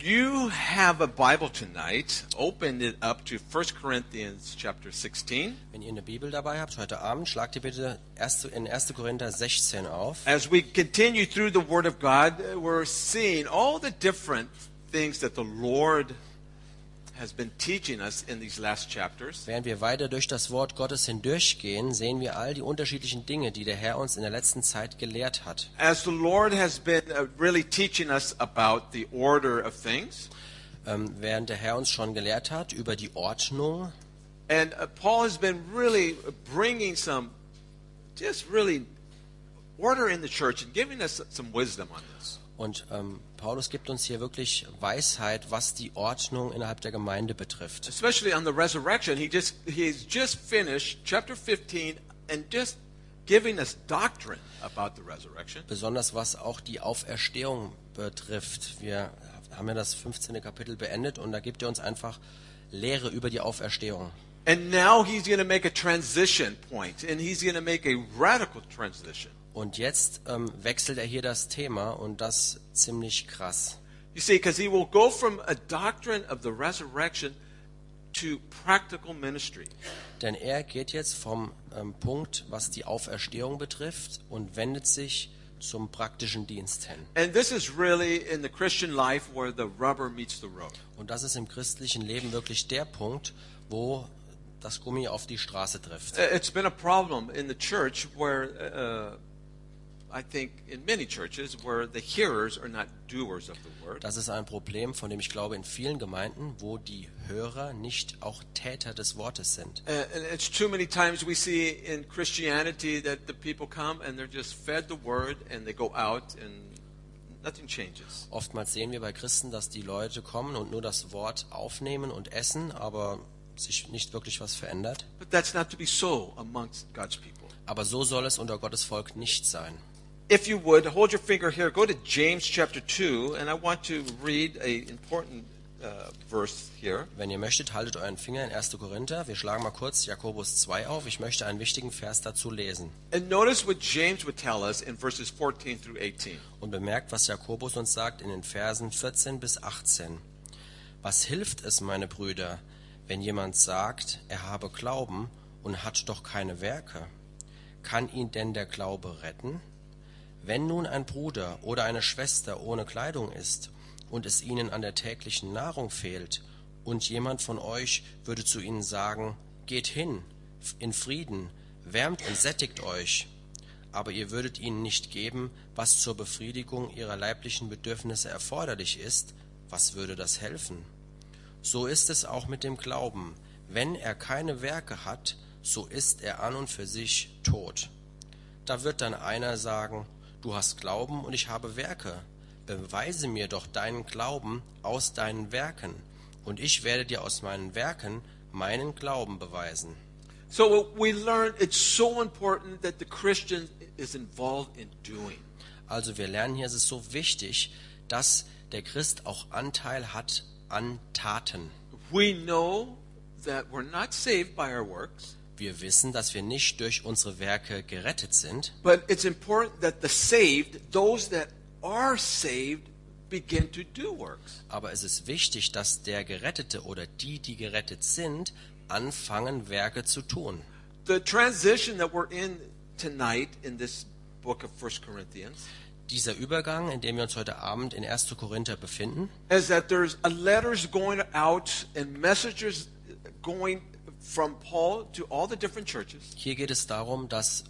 you have a Bible tonight, open it up to 1 Corinthians chapter 16. Wenn ihr eine Bibel dabei habt, heute Abend, schlagt ihr bitte in 1. Korinther 16 auf. As we continue through the Word of God, we're seeing all the different things that the Lord has been teaching us in these last chapters. Während wir weiter durch das Wort Gottes hindurchgehen, sehen wir all die unterschiedlichen Dinge, die der Herr uns in der letzten Zeit gelehrt hat. As the Lord has been really teaching us about the order of things. Während der Herr uns schon gelehrt hat über die Ordnung. And Paul has been really bringing some just really order in the church and giving us some wisdom on this. Und Paulus gibt uns hier wirklich Weisheit, was die Ordnung innerhalb der Gemeinde betrifft. Especially on the resurrection, he's just finished chapter 15 and just giving us doctrine about the resurrection. Besonders was auch die Auferstehung betrifft. Wir haben ja das 15. Kapitel beendet und da gibt er uns einfach Lehre über die Auferstehung. And now he's going to make a transition point, and he's going to make a radical transition. Und jetzt wechselt er hier das Thema und das ziemlich krass. You see, because he will go from a doctrine of the resurrection to practical ministry. Denn er geht jetzt vom Punkt, was die Auferstehung betrifft, und wendet sich zum praktischen Dienst hin. And this is really in the Christian life where the rubber meets the road. Und das ist im christlichen Leben wirklich der Punkt, wo das Gummi auf die Straße trifft. It's been a problem in the church where I think in many churches where the hearers are not doers of the word. Das ist ein Problem, von dem ich glaube in vielen Gemeinden, wo die Hörer nicht auch Täter des Wortes sind. And it's too many times we see in Christianity that the people come and they're just fed the word and they go out and nothing changes. Oftmals sehen wir bei Christen, dass die Leute kommen und nur das Wort aufnehmen und essen, aber sich nicht wirklich was verändert. But that's not to be so amongst God's people. Aber so soll es unter Gottes Volk nicht sein. If you would, hold your finger here, go to James chapter 2, and I want to read an important verse here. Wenn ihr möchtet, haltet euren Finger in 1. Korinther. Wir schlagen mal kurz Jakobus 2 auf. Ich möchte einen wichtigen Vers dazu lesen. And notice what James would tell us in verses 14 through 18. Und bemerkt, was Jakobus uns sagt in den Versen 14 bis 18. Was hilft es, meine Brüder, wenn jemand sagt, er habe Glauben und hat doch keine Werke? Kann ihn denn der Glaube retten? Wenn nun ein Bruder oder eine Schwester ohne Kleidung ist und es ihnen an der täglichen Nahrung fehlt und jemand von euch würde zu ihnen sagen, geht hin, in Frieden, wärmt und sättigt euch, aber ihr würdet ihnen nicht geben, was zur Befriedigung ihrer leiblichen Bedürfnisse erforderlich ist, was würde das helfen? So ist es auch mit dem Glauben. Wenn er keine Werke hat, so ist er an und für sich tot. Da wird dann einer sagen, du hast Glauben und ich habe Werke. Beweise mir doch deinen Glauben aus deinen Werken, und ich werde dir aus meinen Werken meinen Glauben beweisen. So we learn it's so important that the Christian is involved in doing. Also wir lernen hier, es ist so wichtig, dass der Christ auch Anteil hat an Taten. We know that we're not saved by our works. Wir wissen, dass wir nicht durch unsere Werke gerettet sind. But it's important that the saved, those that are saved, begin to do works. Aber es ist wichtig, dass der Gerettete oder die gerettet sind, anfangen, Werke zu tun. The transition that we're in tonight in this book of 1 Corinthians Dieser Übergang, in dem wir uns heute Abend in 1. Korinther befinden, is that there's letters going out and messages going from Paul to all the different churches. hier geht es darum, dass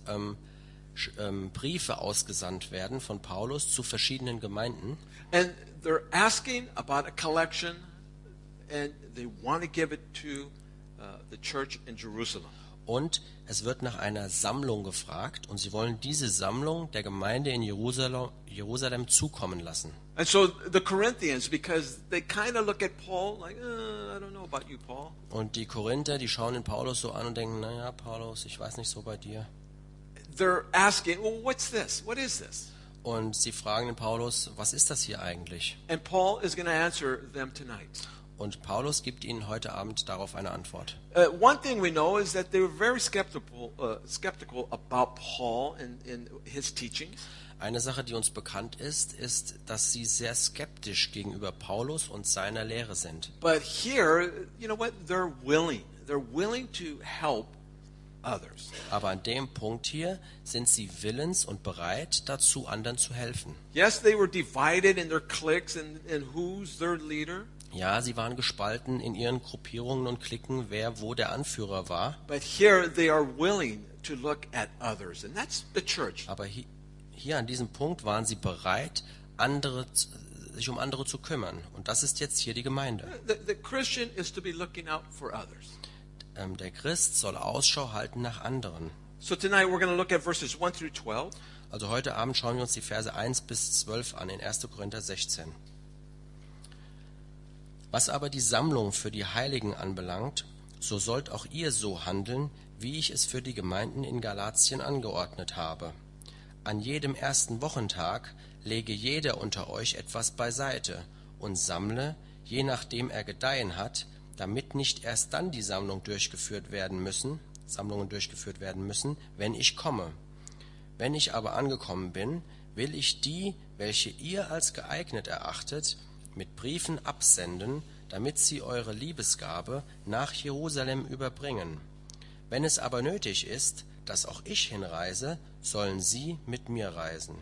Briefe ausgesandt werden von Paulus zu verschiedenen Gemeinden. And they're asking about a collection and they want to give it to the church in Jerusalem. Und es wird nach einer Sammlung gefragt und sie wollen diese Sammlung der Gemeinde in Jerusalem zukommen lassen. And so the Corinthians, because they kind of look at Paul like, I don't know about you, Paul. Und die Korinther, die schauen den Paulus so an und denken, naja, Paulus, ich weiß nicht so bei dir. They're asking, well, what's this? What is this? Und sie fragen den Paulus, was ist das hier eigentlich? And Paul is going to answer them tonight. Und Paulus gibt ihnen heute Abend darauf eine Antwort. One thing we know is that they were very skeptical about Paul and his teachings. Eine Sache, die uns bekannt ist, ist, dass sie sehr skeptisch gegenüber Paulus und seiner Lehre sind. But here, you know what? They're willing. They're willing to help others. Aber an dem Punkt hier sind sie willens und bereit dazu, anderen zu helfen. Yes, they were divided in their cliques and who's their leader. Ja, sie waren gespalten in ihren Gruppierungen und Cliquen, wer wo der Anführer war. But here they are willing to look at others. And that's the church. Aber hier an diesem Punkt waren sie bereit, sich um andere zu kümmern. Und das ist jetzt hier die Gemeinde. The Christian is to be looking out for others. Der Christ soll Ausschau halten nach anderen. So tonight we're going to look at verses 1 through 12. Also heute Abend schauen wir uns die Verse 1 bis 12 an in 1. Korinther 16. Was aber die Sammlung für die Heiligen anbelangt, so sollt auch ihr so handeln, wie ich es für die Gemeinden in Galatien angeordnet habe. An jedem ersten Wochentag lege jeder unter euch etwas beiseite und sammle, je nachdem er gedeihen hat, damit nicht erst dann die Sammlungen durchgeführt werden müssen, wenn ich komme. Wenn ich aber angekommen bin, will ich die, welche ihr als geeignet erachtet, mit Briefen absenden, damit sie eure Liebesgabe nach Jerusalem überbringen. Wenn es aber nötig ist, dass auch ich hinreise, sollen sie mit mir reisen.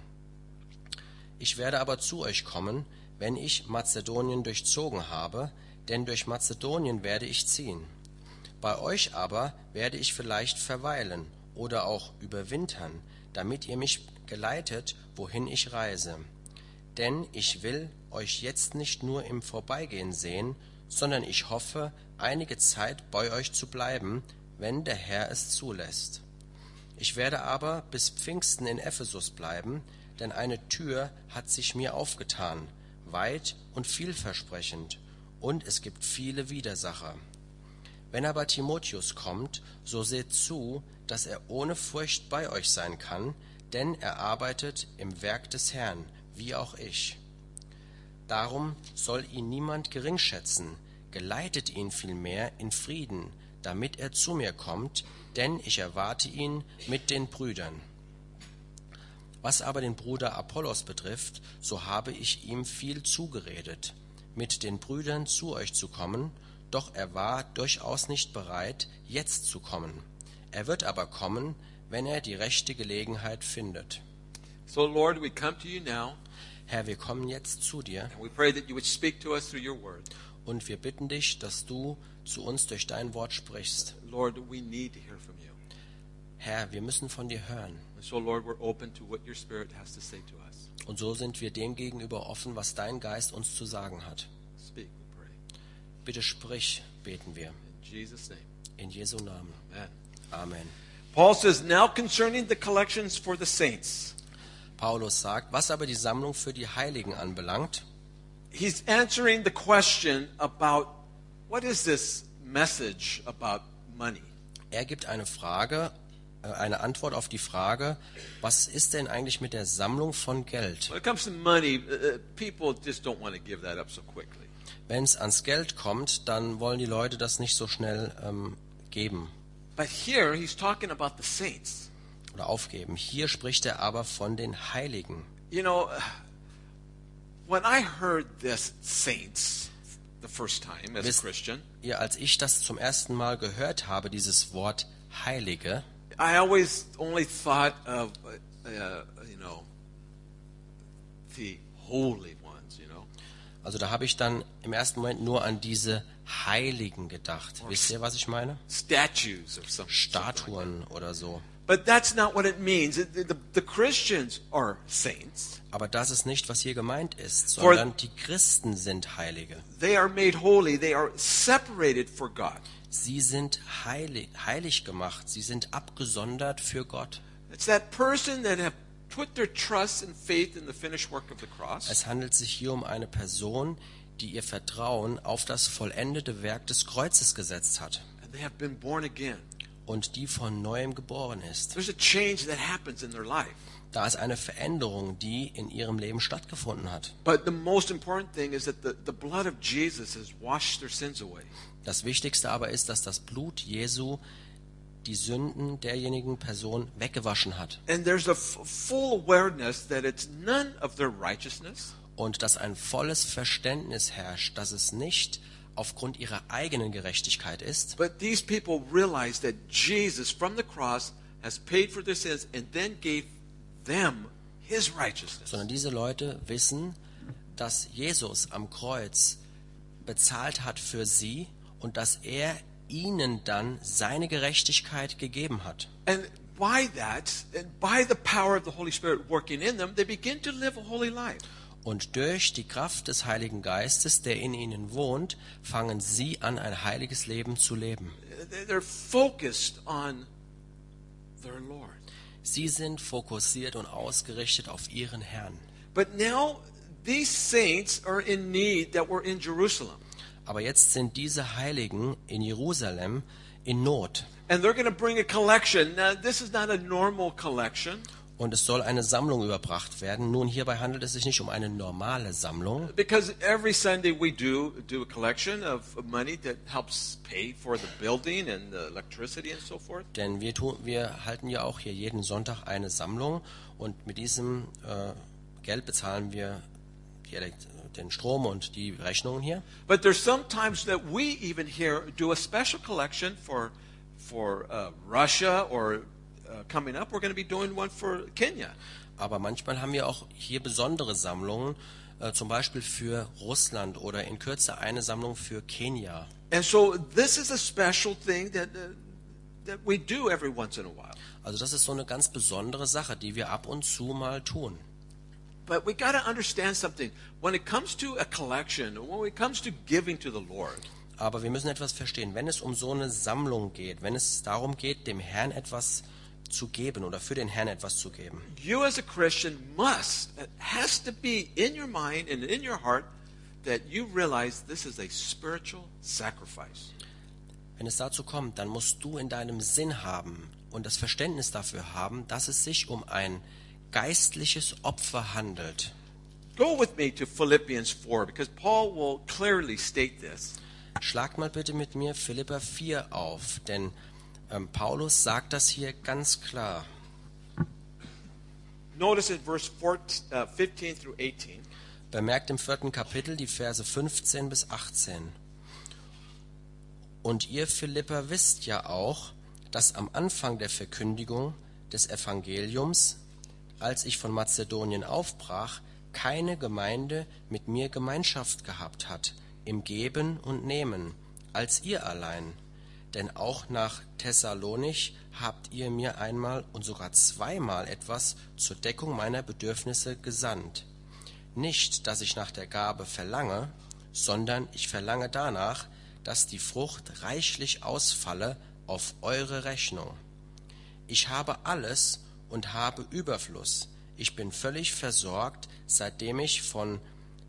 Ich werde aber zu euch kommen, wenn ich Mazedonien durchzogen habe, denn durch Mazedonien werde ich ziehen. Bei euch aber werde ich vielleicht verweilen oder auch überwintern, damit ihr mich geleitet, wohin ich reise. Denn ich will euch jetzt nicht nur im Vorbeigehen sehen, sondern ich hoffe, einige Zeit bei euch zu bleiben, wenn der Herr es zulässt. Ich werde aber bis Pfingsten in Ephesus bleiben, denn eine Tür hat sich mir aufgetan, weit und vielversprechend, und es gibt viele Widersacher. Wenn aber Timotheus kommt, so seht zu, dass er ohne Furcht bei euch sein kann, denn er arbeitet im Werk des Herrn, wie auch ich. Darum soll ihn niemand geringschätzen, geleitet ihn vielmehr in Frieden, damit er zu mir kommt, denn ich erwarte ihn mit den Brüdern. Was aber den Bruder Apollos betrifft, so habe ich ihm viel zugeredet, mit den Brüdern zu euch zu kommen, doch er war durchaus nicht bereit, jetzt zu kommen. Er wird aber kommen, wenn er die rechte Gelegenheit findet. So Lord, we come to you now. Herr, wir kommen jetzt zu dir And we pray that you would speak to us through your word. und wir bitten dich, dass du zu uns durch dein Wort sprichst. Lord, we need to hear from you. Herr, wir müssen von dir hören. And so Lord, we're open to what your spirit has to say to us. Und so sind wir dem gegenüber offen, was dein Geist uns zu sagen hat. Speak, we pray. Bitte sprich, beten wir. In Jesus' name. In Jesu Namen. Amen. Amen. Paul says, now concerning the collections for the saints. Paulus sagt, was aber die Sammlung für die Heiligen anbelangt, He's answering the question about what is this message about money? er gibt eine Antwort auf die Frage, was ist denn eigentlich mit der Sammlung von Geld? When it comes to money, people just don't want to give that up so quickly. Wenn es ans Geld kommt, dann wollen die Leute das nicht so schnell geben But here he's talking about the saints. oder aufgeben. Hier spricht er aber von den Heiligen. You know, when I heard this saints the first time as a Wisst Christian, ihr, als ich das zum ersten Mal gehört habe, dieses Wort Heilige, I always only thought of, the holy ones, also da habe ich dann im ersten Moment nur an diese Heiligen gedacht. Wisst ihr, was ich meine? statues or something. Statuen oder so. But that's not what it means. The Christians are saints. Aber das ist nicht, was hier gemeint ist, sondern die Christen sind Heilige. They are made holy. They are separated for God. Sie sind heilig gemacht. Sie sind abgesondert für Gott. It's that person that have put their trust and faith in the finished work of the cross. Es handelt sich hier um eine Person, die ihr Vertrauen auf das vollendete Werk des Kreuzes gesetzt hat And they have been born again. und die von neuem geboren ist. There's a change that happens in their life. Da ist eine Veränderung, die in ihrem Leben stattgefunden hat. But the most important thing is that the blood of Jesus has washed their sins away. Das Wichtigste aber ist, dass das Blut Jesu die Sünden derjenigen Person weggewaschen hat. And there's a full awareness that it's none of their righteousness, Und dass ein volles Verständnis herrscht, dass es nicht aufgrund ihrer eigenen Gerechtigkeit ist, but these people realize that Jesus from the cross has paid for their sins and then gave them his righteousness. sondern diese Leute wissen, dass Jesus am Kreuz bezahlt hat für sie und dass er ihnen dann seine Gerechtigkeit gegeben hat. And by that, and by the power of the Holy Spirit working in them, they begin to live a holy life. Und durch die Kraft des Heiligen Geistes, der in ihnen wohnt, fangen sie an, ein heiliges Leben zu leben. They're focused on their Lord. Sie sind fokussiert und ausgerichtet auf ihren Herrn. But now these saints are in need that were in Jerusalem. Aber jetzt sind diese Heiligen in Jerusalem in Not. And they're going to bring a collection. Now, this is not a normal collection Und es soll eine Sammlung überbracht werden. Nun, hierbei handelt es sich nicht um eine normale Sammlung, because every Sunday we do a collection of money that helps pay for the building and the electricity and so forth. denn wir halten ja auch hier jeden Sonntag eine Sammlung und mit diesem Geld bezahlen wir den Strom und die Rechnungen hier. But there's sometimes that we even here do a special collection for Russia or coming up we're going to be doing one for Kenya. Aber manchmal haben wir auch hier besondere Sammlungen, zum Beispiel für Russland oder in Kürze eine Sammlung für Kenia. And so this is a special thing that we do every once in a while. Also das ist so eine ganz besondere Sache, die wir ab und zu mal tun. But we got to understand something. When it comes to a collection, when it comes to giving to the Lord, Aber wir müssen etwas verstehen, wenn es um so eine Sammlung geht, wenn es darum geht, dem Herrn etwas zu geben oder für den Herrn etwas zu geben, you as a Christian it has to be in your mind and in your heart that you realize this is a spiritual sacrifice. wenn es dazu kommt, dann musst du in deinem Sinn haben und das Verständnis dafür haben, dass es sich um ein geistliches Opfer handelt. Go with me to Philippians 4 because Paul will clearly state this. Schlagt mal bitte mit mir Philipper 4 auf, denn Paulus sagt das hier ganz klar. Notice in verse 15 through 18. Bemerkt im 4. Kapitel die Verse 15 bis 18. Und ihr Philipper wisst ja auch, dass am Anfang der Verkündigung des Evangeliums, als ich von Mazedonien aufbrach, keine Gemeinde mit mir Gemeinschaft gehabt hat, im Geben und Nehmen, als ihr allein. Denn auch nach Thessalonich habt ihr mir einmal und sogar zweimal etwas zur Deckung meiner Bedürfnisse gesandt. Nicht, dass ich nach der Gabe verlange, sondern ich verlange danach, dass die Frucht reichlich ausfalle auf eure Rechnung. Ich habe alles und habe Überfluss. Ich bin völlig versorgt, seitdem ich von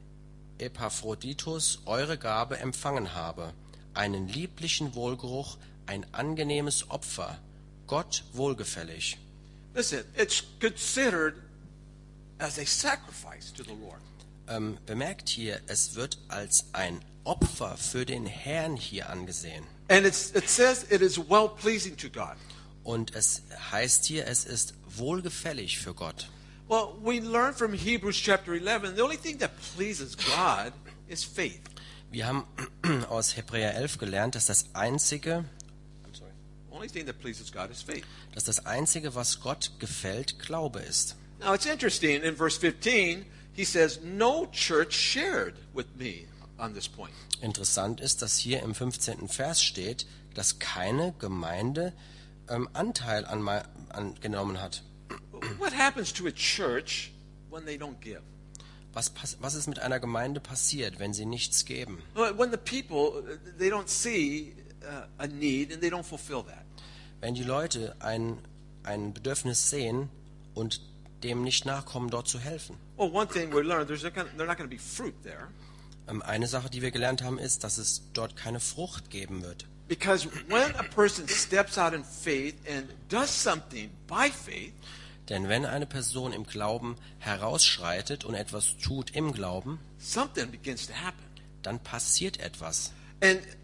Epaphroditus eure Gabe empfangen habe, einen lieblichen Wohlgeruch, ein angenehmes Opfer, Gott wohlgefällig. Listen, it's considered as a sacrifice to the Lord. Bemerkt hier, es wird als ein Opfer für den Herrn hier angesehen. And it says it is well pleasing to God. Und es heißt hier, es ist wohlgefällig für Gott. Well, we learn from Hebrews chapter 11, the only thing that pleases God is faith. Wir haben aus Hebräer 11 gelernt, dass das Einzige, Only thing that pleases God is faith. was Gott gefällt, Glaube ist. Now it's interesting, in verse 15, he says, no church shared with me on this point. Interessant ist, dass hier im 15. Vers steht, dass keine Gemeinde Anteil angenommen hat. What happens to a church when they don't give? Was ist mit einer Gemeinde passiert, wenn sie nichts geben? When the people, they don't see a need and they don't fulfill that. Wenn die Leute ein Bedürfnis sehen und dem nicht nachkommen, dort zu helfen. Well, one thing we learned, they're not going to be fruit there. Eine Sache, die wir gelernt haben, ist, dass es dort keine Frucht geben wird. Because when a person steps out in faith and does something by faith, Denn wenn eine Person im Glauben herausschreitet und etwas tut im Glauben, something begins to happen. dann passiert etwas. And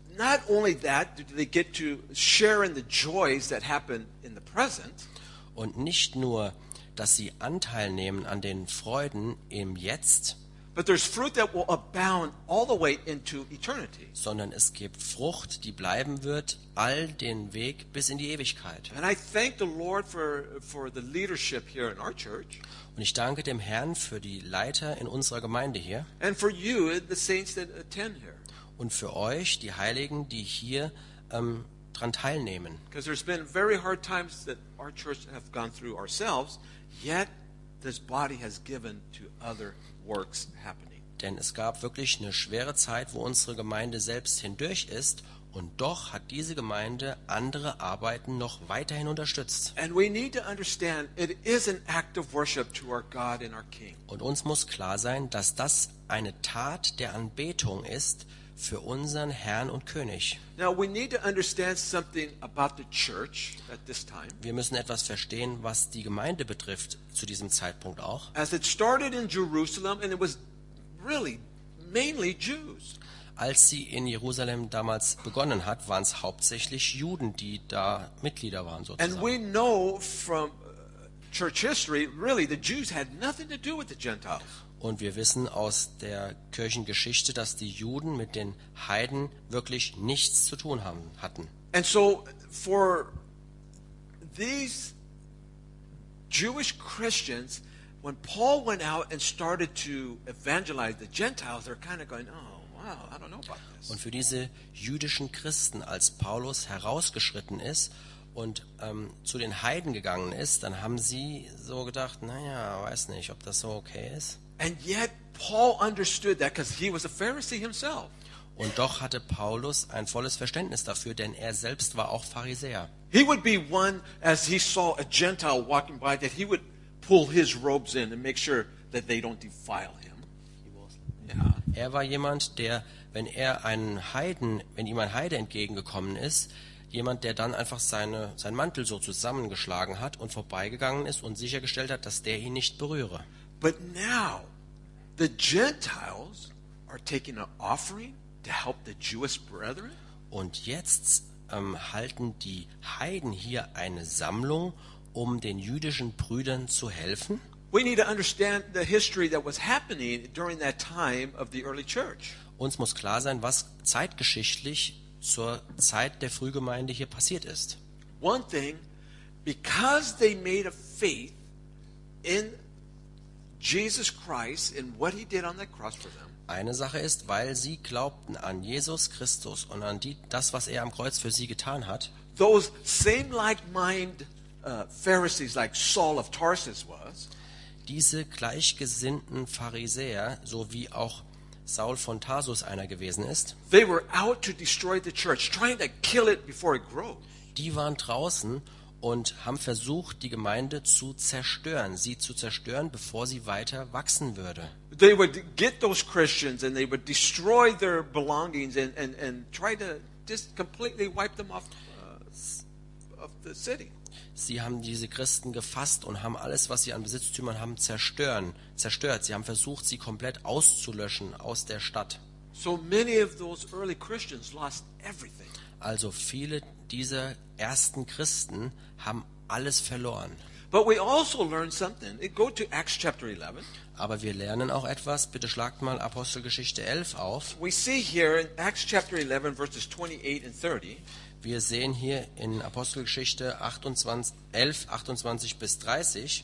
not only that, do they get to share in the joys that happen in the present, Und nicht nur, dass sie Anteil nehmen an den Freuden im Jetzt, but there's fruit that will abound all the way into eternity. sondern es gibt Frucht, die bleiben wird, all den Weg bis in die Ewigkeit. And I thank the Lord for the leadership here in our church, Und ich danke dem Herrn für die Leiter in unserer Gemeinde hier and for you, the saints that attend here. und für euch, die Heiligen, die hier dran teilnehmen. Because there's been very hard times that our church have gone through ourselves, yet this body has given to other works happening. Denn es gab wirklich eine schwere Zeit, wo unsere Gemeinde selbst hindurch ist, und doch hat diese Gemeinde andere Arbeiten noch weiterhin unterstützt. And we need to understand it is an act of worship to our God and our King. Und uns muss klar sein, dass das eine Tat der Anbetung ist für unseren Herrn und König. Now we need to understand something about the church at this time. Wir müssen etwas verstehen, was die Gemeinde betrifft, zu diesem Zeitpunkt auch. As it started in Jerusalem, and it was really mainly Jews. Als sie in Jerusalem damals begonnen hat, waren es hauptsächlich Juden, die da Mitglieder waren And sozusagen. we know from church history, really, the Jews had nothing to do with the Gentiles. Und wir wissen aus der Kirchengeschichte, dass die Juden mit den Heiden wirklich nichts zu tun hatten. And so for these Jewish Christians, when Paul went out and started to evangelize the Gentiles, they're kind of going, oh, wow, I don't know about this. Und für diese jüdischen Christen, als Paulus herausgeschritten ist und zu den Heiden gegangen ist, dann haben sie so gedacht, naja, weiß nicht, ob das so okay ist. And yet Paul understood that because he was a Pharisee himself. Und doch hatte Paulus ein volles Verständnis dafür, denn er selbst war auch Pharisäer. He would be one, as he saw a Gentile walking by, that he would pull his robes in and make sure that they don't defile him. Yeah. Er war jemand, der, wenn ihm ein Heide entgegengekommen ist, jemand, der dann einfach seinen Mantel so zusammengeschlagen hat und vorbeigegangen ist und sichergestellt hat, dass der ihn nicht berühre. But now, the Gentiles are taking an offering to help the Jewish brethren. Und jetzt halten die Heiden hier eine Sammlung, um den jüdischen Brüdern zu helfen. We need to understand the history that was happening during that time of the early church. Uns muss klar sein, was zeitgeschichtlich zur Zeit der Frühgemeinde hier passiert ist. One thing, because they made a faith in Jesus Christ and what he did on that cross for them. Eine Sache ist, weil sie glaubten an Jesus Christus und an das, was er am Kreuz für sie getan hat. Those same like-minded Pharisees, like Saul of Tarsus was, Diese gleichgesinnten Pharisäer, so wie auch Saul von Tarsus einer gewesen ist, they were out to destroy the church, trying to kill it before it grew. die waren draußen und haben versucht, die Gemeinde zu zerstören, bevor sie weiter wachsen würde. They would get those Christians and they would destroy their belongings and try to just completely wipe them off of the city. Sie haben diese Christen gefasst und haben alles, was sie an Besitztümern haben, zerstört. Sie haben versucht, sie komplett auszulöschen aus der Stadt. So many of those early Christians lost everything. Also viele dieser ersten Christen haben alles verloren. But we also learn something. Go to Acts chapter 11. Aber wir lernen auch etwas. Bitte schlagt mal Apostelgeschichte 11 auf. We see here in Acts chapter 11 verses 28 and 30. Wir sehen hier in Apostelgeschichte 11, 28 bis 30.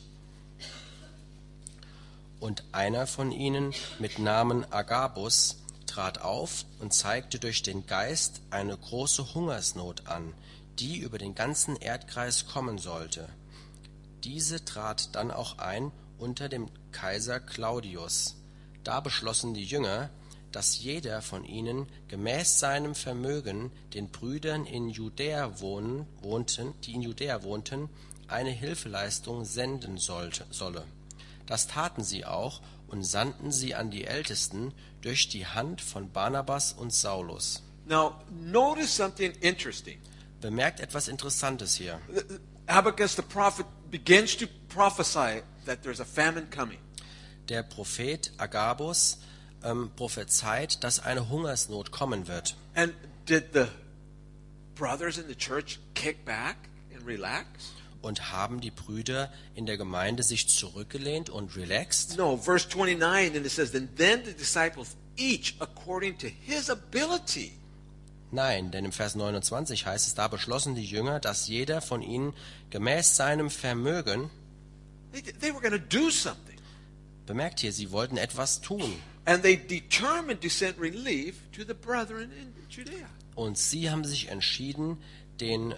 Und einer von ihnen mit Namen Agabus trat auf und zeigte durch den Geist eine große Hungersnot an, die über den ganzen Erdkreis kommen sollte. Diese trat dann auch ein unter dem Kaiser Claudius. Da beschlossen die Jünger, dass jeder von ihnen gemäß seinem Vermögen den Brüdern die in Judäa wohnten, eine Hilfeleistung senden solle. Das taten sie auch und sandten sie an die Ältesten durch die Hand von Barnabas und Saulus. Now, notice something interesting. Bemerkt etwas Interessantes hier. Habakkuk the prophet begins to prophesy that there's a famine coming. Der Prophet Agabus prophezeit, dass eine Hungersnot kommen wird. And did the brothers in the church kick back and relax? Und haben die Brüder in der Gemeinde sich zurückgelehnt und relaxed? No, verse 29, and it says, then the disciples each according to his ability. Nein, denn im Vers 29 heißt es, da beschlossen die Jünger, dass jeder von ihnen gemäß seinem Vermögen, They were going to do something. bemerkt hier, sie wollten etwas tun. And they determined to send relief to the brethren in Judea. Und sie haben sich entschieden, den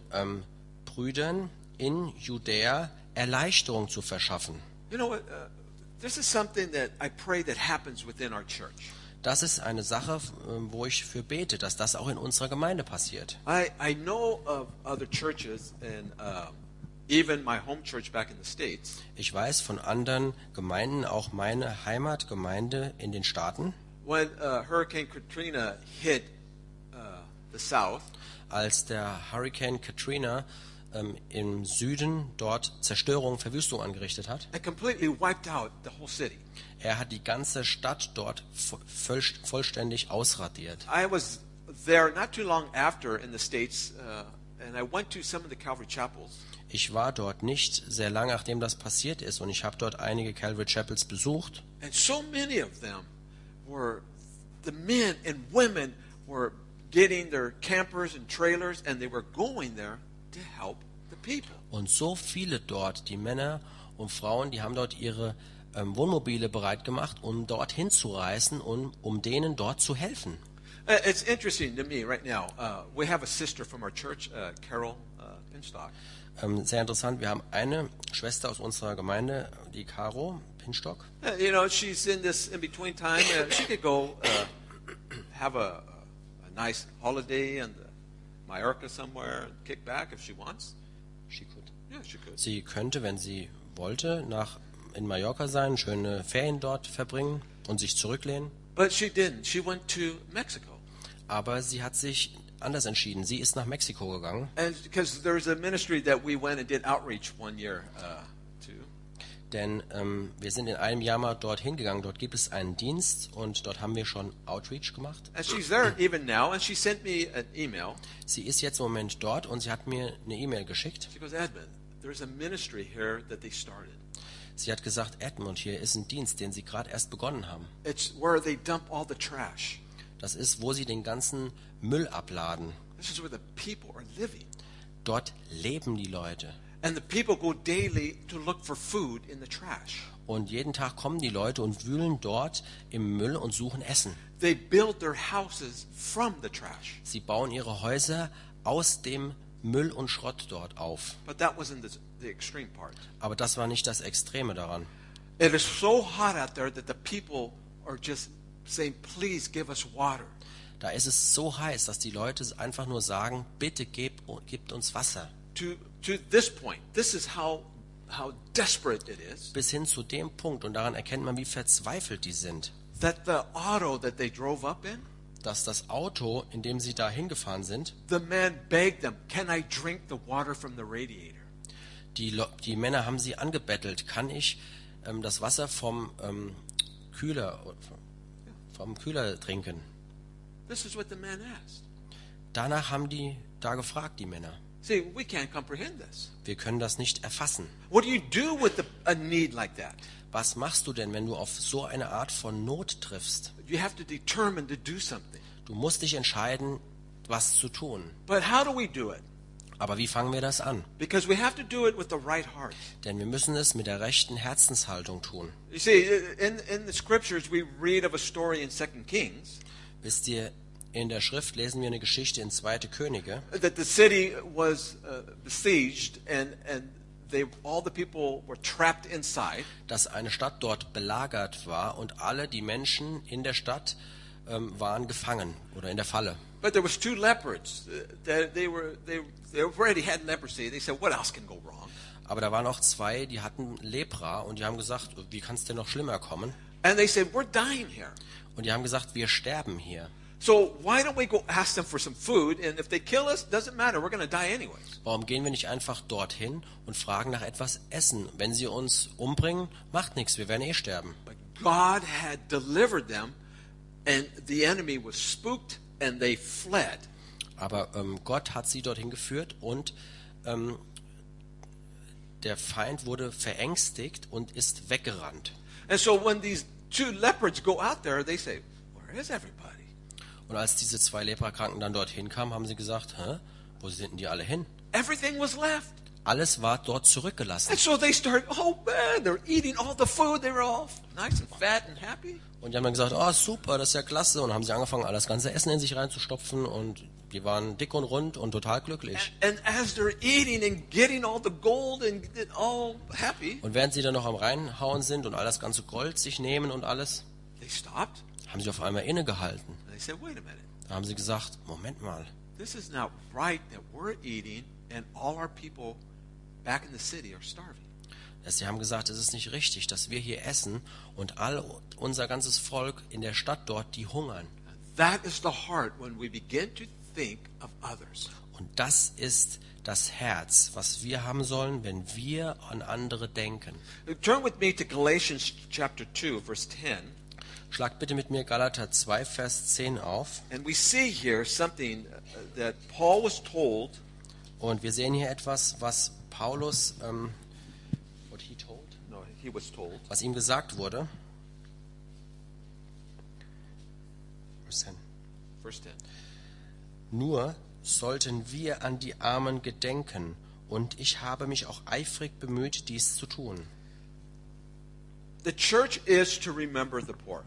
Brüdern in Judäa Erleichterung zu verschaffen. You know, this is something that I pray that happens within our church. Das ist eine Sache, wo ich für bete, dass das auch in unserer Gemeinde passiert. I know of other churches and even my home church back in the States. Ich weiß von anderen Gemeinden, auch meine Heimatgemeinde in den Staaten, When Hurricane Katrina hit the South, als der Hurricane Katrina im Süden dort Zerstörung, Verwüstung angerichtet hat. it completely wiped out the whole city. Er hat die ganze Stadt dort vollständig ausradiert. I was there not too long after in the States, and I went to some of the Calvary chapels. Ich war dort nicht sehr lange, nachdem das passiert ist, und ich habe dort einige Calvary Chapels besucht. And so many of them were, the men and women were getting their campers and trailers, and they were going there to help the people. Und so viele dort, die Männer und Frauen, die haben dort ihre Wohnmobile bereit gemacht, um dorthin zu reisen und um denen dort zu helfen. It's interesting to me right now. We have a sister from our church, Carol Pinstock. Sehr interessant, wir haben eine Schwester aus unserer Gemeinde, die Caro Pinstock. You know, she's in this in-between time. She could go have a nice holiday in Mallorca somewhere and kick back if she wants. Yeah, she could. Sie könnte, wenn sie wollte, in Mallorca sein, schöne Ferien dort verbringen und sich zurücklehnen. But she didn't. She went to Mexico. Aber sie hat sich anders entschieden. Sie ist nach Mexiko gegangen. And because there's a ministry that we went and did outreach one year to. Denn wir sind in einem Jahr mal dorthin gegangen. Dort gibt es einen Dienst und dort haben wir schon Outreach gemacht. And she's there even now, and she sent me an email. Sie ist jetzt im Moment dort und sie hat mir eine E-Mail geschickt. She goes, Edmund, there's a ministry here that they started. Sie hat gesagt, Edmund, hier ist ein Dienst, den sie gerade erst begonnen haben. It's where they dump all the trash. Das ist, wo sie den ganzen Müll abladen. This is where the people are living. Dort leben die Leute. And the people go daily to look for food in the trash. Und jeden Tag kommen die Leute und wühlen dort im Müll und suchen Essen. They build their houses from the trash. Sie bauen ihre Häuser aus dem Müll und Schrott dort auf. But that wasn't the extreme part. Aber das war nicht das Extreme daran. It is so hot out there that the people are just saying, please give us water. Da ist es so heiß, dass die Leute einfach nur sagen, bitte gebt uns Wasser. To this point, this is how desperate it is. Bis hin zu dem Punkt, und daran erkennt man, wie verzweifelt die sind, That the auto that they drove up in, dass das Auto, in dem sie da hingefahren sind, the man begged them, can I drink the water from the radiator? die Männer haben sie angebettelt, kann ich das Wasser vom Kühler trinken? This is what the man asked. Danach haben die da gefragt, die Männer. See, we can't comprehend this. Wir können das nicht erfassen. What do you do with a need like that? Was machst du denn, wenn du auf so eine Art von Not triffst? You have to determine to do something. Du musst dich entscheiden, was zu tun. But how do we do it? Aber wie fangen wir das an? Because we have to do it with the right heart. Denn wir müssen es mit der rechten Herzenshaltung tun. You see, in the scriptures we read of a story in 2 Kings Wisst ihr, in der Schrift lesen wir eine Geschichte in 2. Könige, that the city was besieged and all the people were trapped inside. dass eine Stadt dort belagert war und alle die Menschen in der Stadt waren gefangen oder in der Falle. But there was two leopards. They already had leprosy. They said, what else can go wrong? Aber da waren auch zwei, die hatten Lepra und die haben gesagt, wie kann es denn noch schlimmer kommen? And they said, we're dying here. Und die haben gesagt, wir sterben hier. So why don't we go ask them for some food? And if they kill us, doesn't matter. We're going to die anyways. Warum gehen wir nicht einfach dorthin und fragen nach etwas Essen? Wenn sie uns umbringen, macht nichts, wir werden eh sterben. But God had delivered them, and the enemy was spooked, and they fled. Aber Gott hat sie dorthin geführt und der Feind wurde verängstigt und ist weggerannt. And so when these two leopards go out there, they say, "Where is everybody?" Und als diese 2 Leprakranken dann dorthin kamen, haben sie gesagt, hä, wo sind denn die alle hin? Everything was left. Alles war dort zurückgelassen. And so they start, oh man, they're eating all the food. They were all nice and fat and happy. Und die haben dann gesagt, oh super, das ist ja klasse. Und haben sie angefangen, all das ganze Essen in sich reinzustopfen. Und die waren dick und rund und total glücklich. And as they're eating and getting all the gold and all happy, Und während sie dann noch am Reinhauen sind und all das ganze Gold sich nehmen und alles, they stopped. haben sie auf einmal innegehalten. And they said, wait a minute. Da haben sie gesagt, Moment mal, This is not right that we're eating and all our people back in the city are starving. sie haben gesagt, es ist nicht richtig, dass wir hier essen und unser ganzes Volk in der Stadt dort, die hungern. That is the heart when we begin to think of others. Und das ist das Herz, was wir haben sollen, wenn wir an andere denken. Turn with me to Galatians chapter 2, verse 10. Schlagt bitte mit mir Galater 2, Vers 10 auf. And we see here something that Paul was told. Und wir sehen hier etwas, was Paulus, what he told? No, he was told. Was ihm gesagt wurde. Vers 10. Verse 10. Nur sollten wir an die Armen gedenken, und ich habe mich auch eifrig bemüht, dies zu tun. The church is to remember the poor.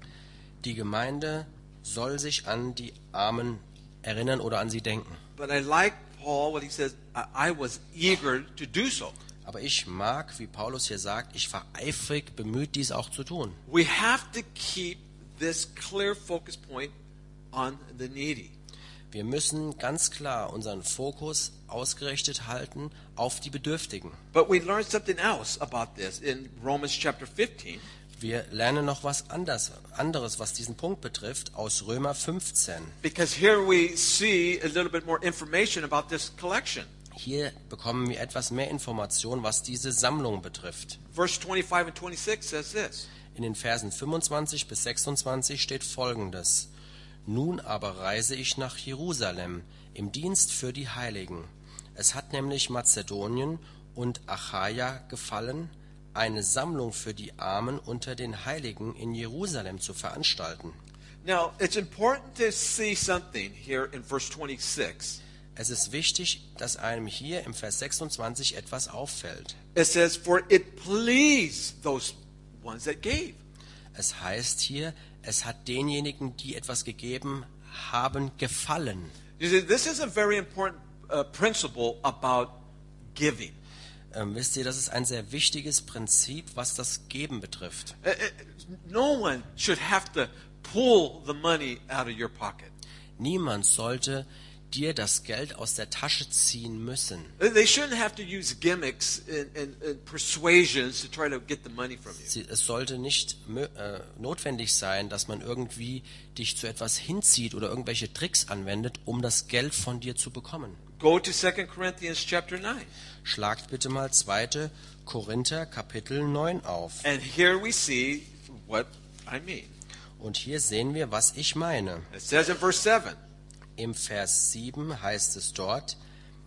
Die Gemeinde soll sich an die Armen erinnern oder an sie denken. But I like Paul what he says, I was eager to do so. Aber ich mag, wie Paulus hier sagt, ich war eifrig bemüht, dies auch zu tun. We have to keep this clear focus point on the needy. Wir müssen ganz klar unseren Fokus ausgerichtet halten auf die Bedürftigen. But we learned something else about this in Romans chapter 15. Wir lernen noch was anderes, was diesen Punkt betrifft, aus Römer 15. Because here we see a little bit more information about this collection. Hier bekommen wir etwas mehr Information, was diese Sammlung betrifft. Verse 25 and 26 says this. In den Versen 25 bis 26 steht Folgendes. Nun aber reise ich nach Jerusalem im Dienst für die Heiligen. Es hat nämlich Mazedonien und Achaia gefallen, eine Sammlung für die Armen unter den Heiligen in Jerusalem zu veranstalten. Now, it's important to see something here in verse 26. Es ist wichtig, dass einem hier im Vers 26 etwas auffällt. It says, for it pleased those ones that gave. Es heißt hier, es hat denjenigen, die etwas gegeben haben, gefallen. You see, this is a very important principle about giving. Wisst ihr, das ist ein sehr wichtiges Prinzip, was das Geben betrifft. No one should have to pull the money out of your pocket. Niemand sollte dir das Geld aus der Tasche ziehen müssen. They shouldn't have to use gimmicks and persuasions to try to get the money from you. Es sollte nicht notwendig sein, dass man irgendwie dich zu etwas hinzieht oder irgendwelche Tricks anwendet, um das Geld von dir zu bekommen. Go to 2 Corinthians chapter 9. Schlagt bitte mal 2. Korinther Kapitel 9 auf. And here we see what I mean. Und hier sehen wir, was ich meine. It says in verse 7. Im Vers 7 heißt es dort,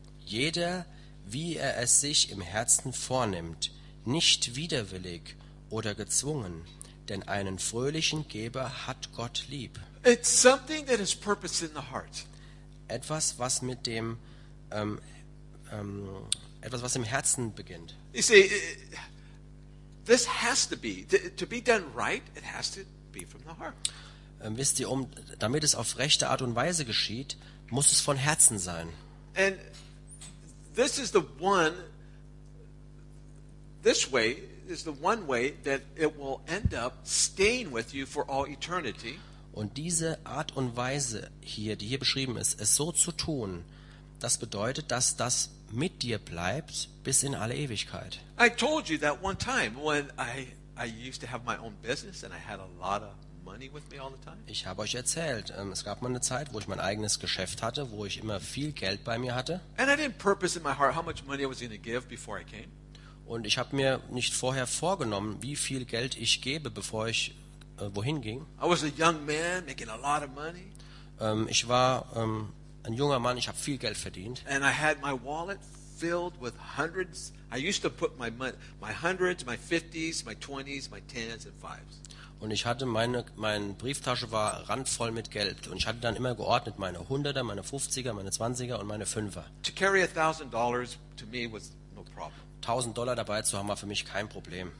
jeder, wie er es sich im Herzen vornimmt, nicht widerwillig oder gezwungen, denn einen fröhlichen Geber hat Gott lieb. It's something that is purpose in the heart. Etwas, was mit dem etwas, was im Herzen beginnt. You see, this has to be done right. It has to be from the heart. Wisst ihr, damit es auf rechte Art und Weise geschieht, muss es von Herzen sein. And this way is the one way that it will end up staying with you for all eternity. Und diese Art und Weise hier, die hier beschrieben ist, es so zu tun, das bedeutet, dass das mit dir bleibt bis in alle Ewigkeit. I told you that one time when I used to have my own business and I had a lot of money with me all the time. Ich habe euch erzählt, es gab mal eine Zeit, wo ich mein eigenes Geschäft hatte, wo ich immer viel Geld bei mir hatte. And I didn't purpose in my heart how much money I was going to give before I came. Und ich habe mir nicht vorher vorgenommen, wie viel Geld ich gebe, bevor ich wohin ging. I was a young man making a lot of money. Ich war ein junger Mann, ich habe viel Geld verdient. and I had my wallet filled with hundreds. I used to put my hundreds, my 50s, my 20s, my 10s and 5s. Und ich hatte meine Brieftasche war randvoll mit Geld. Und ich hatte dann immer geordnet meine Hunderter, meine 50er, meine 20er und meine Fünfer. To carry $1,000 to me was no problem. $1.000 dabei zu haben war für mich kein Problem.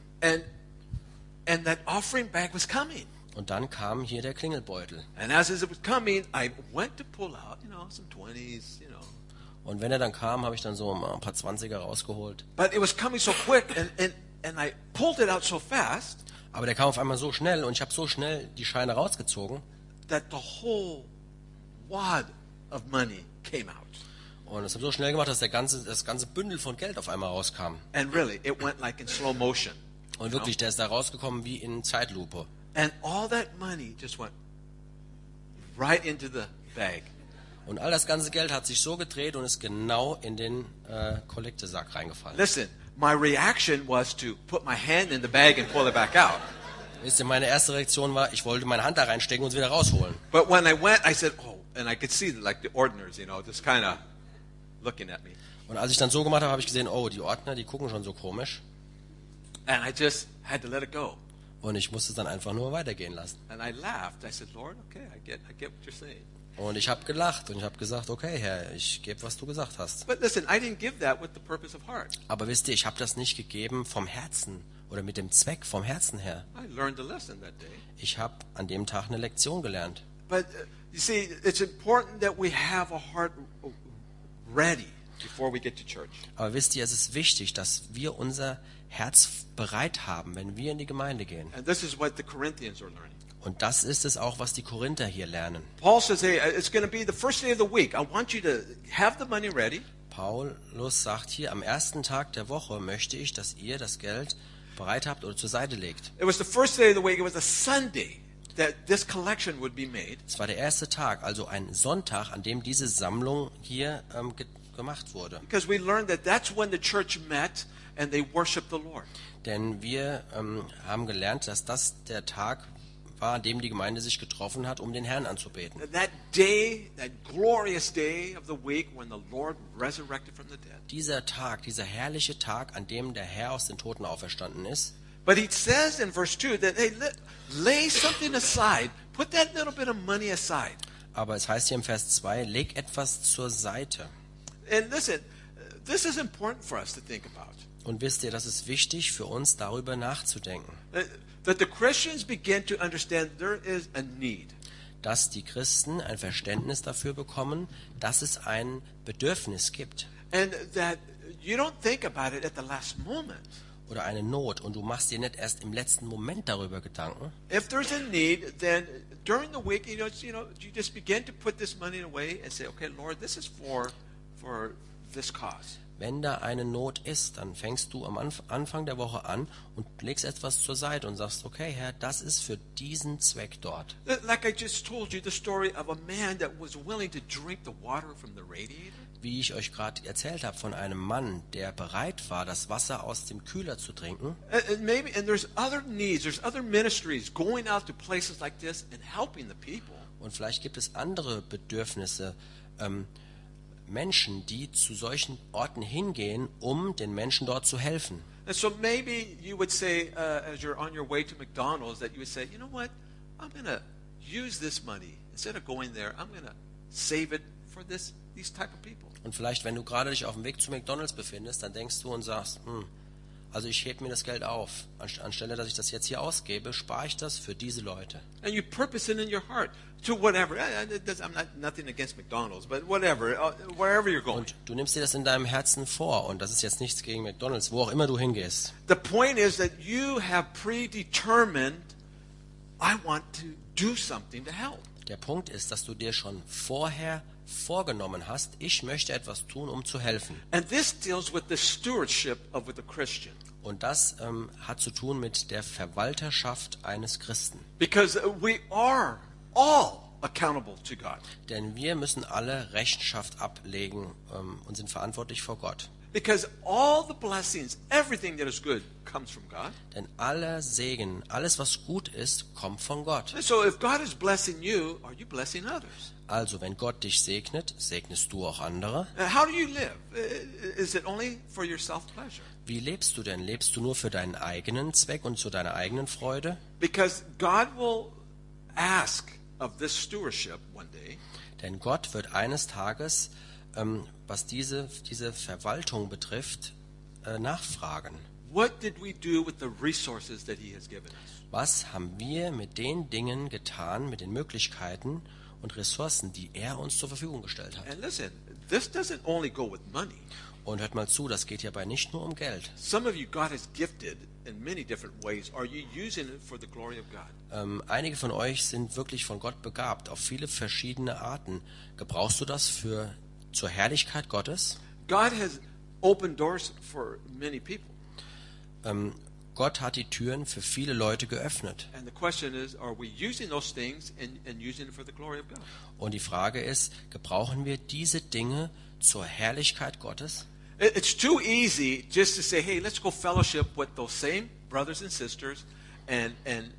And that offering bag was coming. Und dann kam hier der Klingelbeutel. And as it was coming, I went to pull out, some 20s, Und wenn er dann kam, habe ich dann so ein paar 20er rausgeholt. But it was coming so quick, and I pulled it out so fast Aber der kam auf einmal so schnell und ich habe so schnell die Scheine rausgezogen. that the whole wad of money came out. Und es hat so schnell gemacht, dass das ganze Bündel von Geld auf einmal rauskam. And really, it went like in slow motion. Und wirklich, der ist da rausgekommen wie in Zeitlupe. And all that money just went right into the bag. Und all das ganze Geld hat sich so gedreht und ist genau in den Kollektesack reingefallen. Listen, my reaction was to put my hand in the bag and pull it back out. Wisst ihr, meine erste Reaktion war, ich wollte meine Hand da reinstecken und es wieder rausholen. But when I went, I said, oh, and I could see like the ordiners, just kind of looking at me. Und als ich dann so gemacht habe, habe ich gesehen, oh, die Ordner, die gucken schon so komisch. And I just had to let it go. Und ich musste es dann einfach nur weitergehen lassen. And I laughed. I said, Lord, okay, I get what you're saying. Und ich habe gelacht und ich habe gesagt, okay, Herr, ich gebe, was du gesagt hast. But listen, I didn't give that with the purpose of heart. Aber wisst ihr, ich habe das nicht gegeben vom Herzen oder mit dem Zweck vom Herzen her. I learned a lesson that day. Ich habe an dem Tag eine Lektion gelernt. But you see, it's important that we have a heart ready before we get to church. Aber wisst ihr, es ist wichtig, dass wir unser Herz bereit haben, wenn wir in die Gemeinde gehen. And this is what the Corinthians are learning. Und das ist es auch, was die Korinther hier lernen. Paul says, hey, it's going to be the first day of the week. I want you to have the money ready. Paulus sagt hier, am ersten Tag der Woche möchte ich, dass ihr das Geld bereit habt oder zur Seite legt. It was the first day of the week. It was a Sunday that this collection would be made. Es war der erste Tag, also ein Sonntag, an dem diese Sammlung hier gemacht wurde. Because we learned that that's when the church met and they worshiped the Lord. Denn wir haben gelernt, dass das der Tag war, an dem die Gemeinde sich getroffen hat, um den Herrn anzubeten. That day, that glorious day of the week when the Lord resurrected from the dead. Dieser Tag, dieser herrliche Tag, an dem der Herr aus den Toten auferstanden ist. But he says in verse 2 that, hey, lay something aside. Put that little bit of money aside. Aber es heißt hier im Vers 2, leg etwas zur Seite. And listen, this is important for us to think about. Und wisst ihr, das ist wichtig für uns, darüber nachzudenken. That the Christians begin to understand there is a need. Dass die Christen ein Verständnis dafür bekommen, dass es ein Bedürfnis gibt. And that you don't think about it at the last moment. Oder eine Not. Und du machst dir nicht erst im letzten Moment darüber Gedanken. If there's a need, then during the week, you just begin to put this money away and say, okay, Lord, this is for this cause. Wenn da eine Not ist, dann fängst du am Anfang der Woche an und legst etwas zur Seite und sagst, okay, Herr, das ist für diesen Zweck dort. Like I just told you the story of a man that was willing to drink the water from the radiator. Wie ich euch gerade erzählt habe von einem Mann, der bereit war, das Wasser aus dem Kühler zu trinken. And there's other needs, there's other ministries going out to places like this and helping the people. Und vielleicht gibt es andere Bedürfnisse, Menschen, die zu solchen Orten hingehen, um den Menschen dort zu helfen. And so maybe you would say, as you're on your way to McDonald's, that you would say, you know what, I'm going to use this money. Instead of going there, I'm going to save it for these type of people. Und vielleicht, wenn du gerade dich auf dem Weg zu McDonald's befindest, dann denkst du und sagst, also ich hebe mir das Geld auf. Anstelle, dass ich das jetzt hier ausgebe, spare ich das für diese Leute. And you purpose it in your heart to whatever. I'm nothing against McDonald's, but whatever, wherever you're going. Und du nimmst dir das in deinem Herzen vor. Und das ist jetzt nichts gegen McDonald's, wo auch immer du hingehst. The point is that you have predetermined, I want to do something to help. Der Punkt ist, dass du dir schon vorher vorgenommen hast, ich möchte etwas tun, um zu helfen. And this deals with the stewardship of the Christian. Und das hat zu tun mit der Verwalterschaft eines Christen. Because we are all accountable to God. Denn wir müssen alle Rechenschaft ablegen und sind verantwortlich vor Gott. Because all the blessings, everything that is good, comes from God. Denn aller Segen, alles was gut ist, kommt von Gott. And so if God is blessing you, are you blessing others? Also, wenn Gott dich segnet, segnest du auch andere. How do you live? Is it only for your self-pleasure? Wie lebst du denn? Lebst du nur für deinen eigenen Zweck und zu deiner eigenen Freude? Because God will ask of this stewardship one day, Denn Gott wird eines Tages, was diese Verwaltung betrifft, nachfragen. what did we do with the resources that He has given us? Was haben wir mit den Dingen getan, mit den Möglichkeiten und Ressourcen, die er uns zur Verfügung gestellt hat? And listen, this doesn't only go with money. Und hört mal zu, das geht hierbei nicht nur um Geld. Some of you God has gifted in many different ways. Are you using it for the glory of God? Einige von euch sind wirklich von Gott begabt, auf viele verschiedene Arten. Gebrauchst du das zur Herrlichkeit Gottes? God has opened doors for many people. Gott hat die Türen für viele Leute geöffnet. And the question is, are we using those things and using it for the glory of God? Und die Frage ist, gebrauchen wir diese Dinge zur Herrlichkeit Gottes? It's too easy just to say, hey, let's go fellowship with those same brothers and sisters and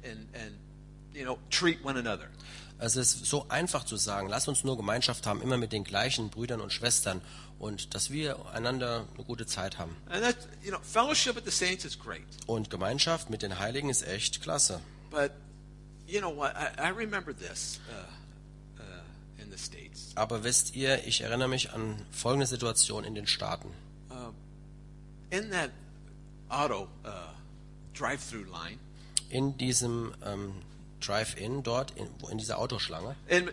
treat one another. Es ist so einfach zu sagen, lass uns nur Gemeinschaft haben, immer mit den gleichen Brüdern und Schwestern und dass wir einander eine gute Zeit haben. And that's, fellowship with the saints is great. Und Gemeinschaft mit den Heiligen ist echt klasse. But you know what? I remember this in the States. Aber wisst ihr, ich erinnere mich an folgende Situation in den Staaten. In that auto drive-through line, In diesem Drive-In dort, in dieser Autoschlange, and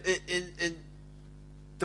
the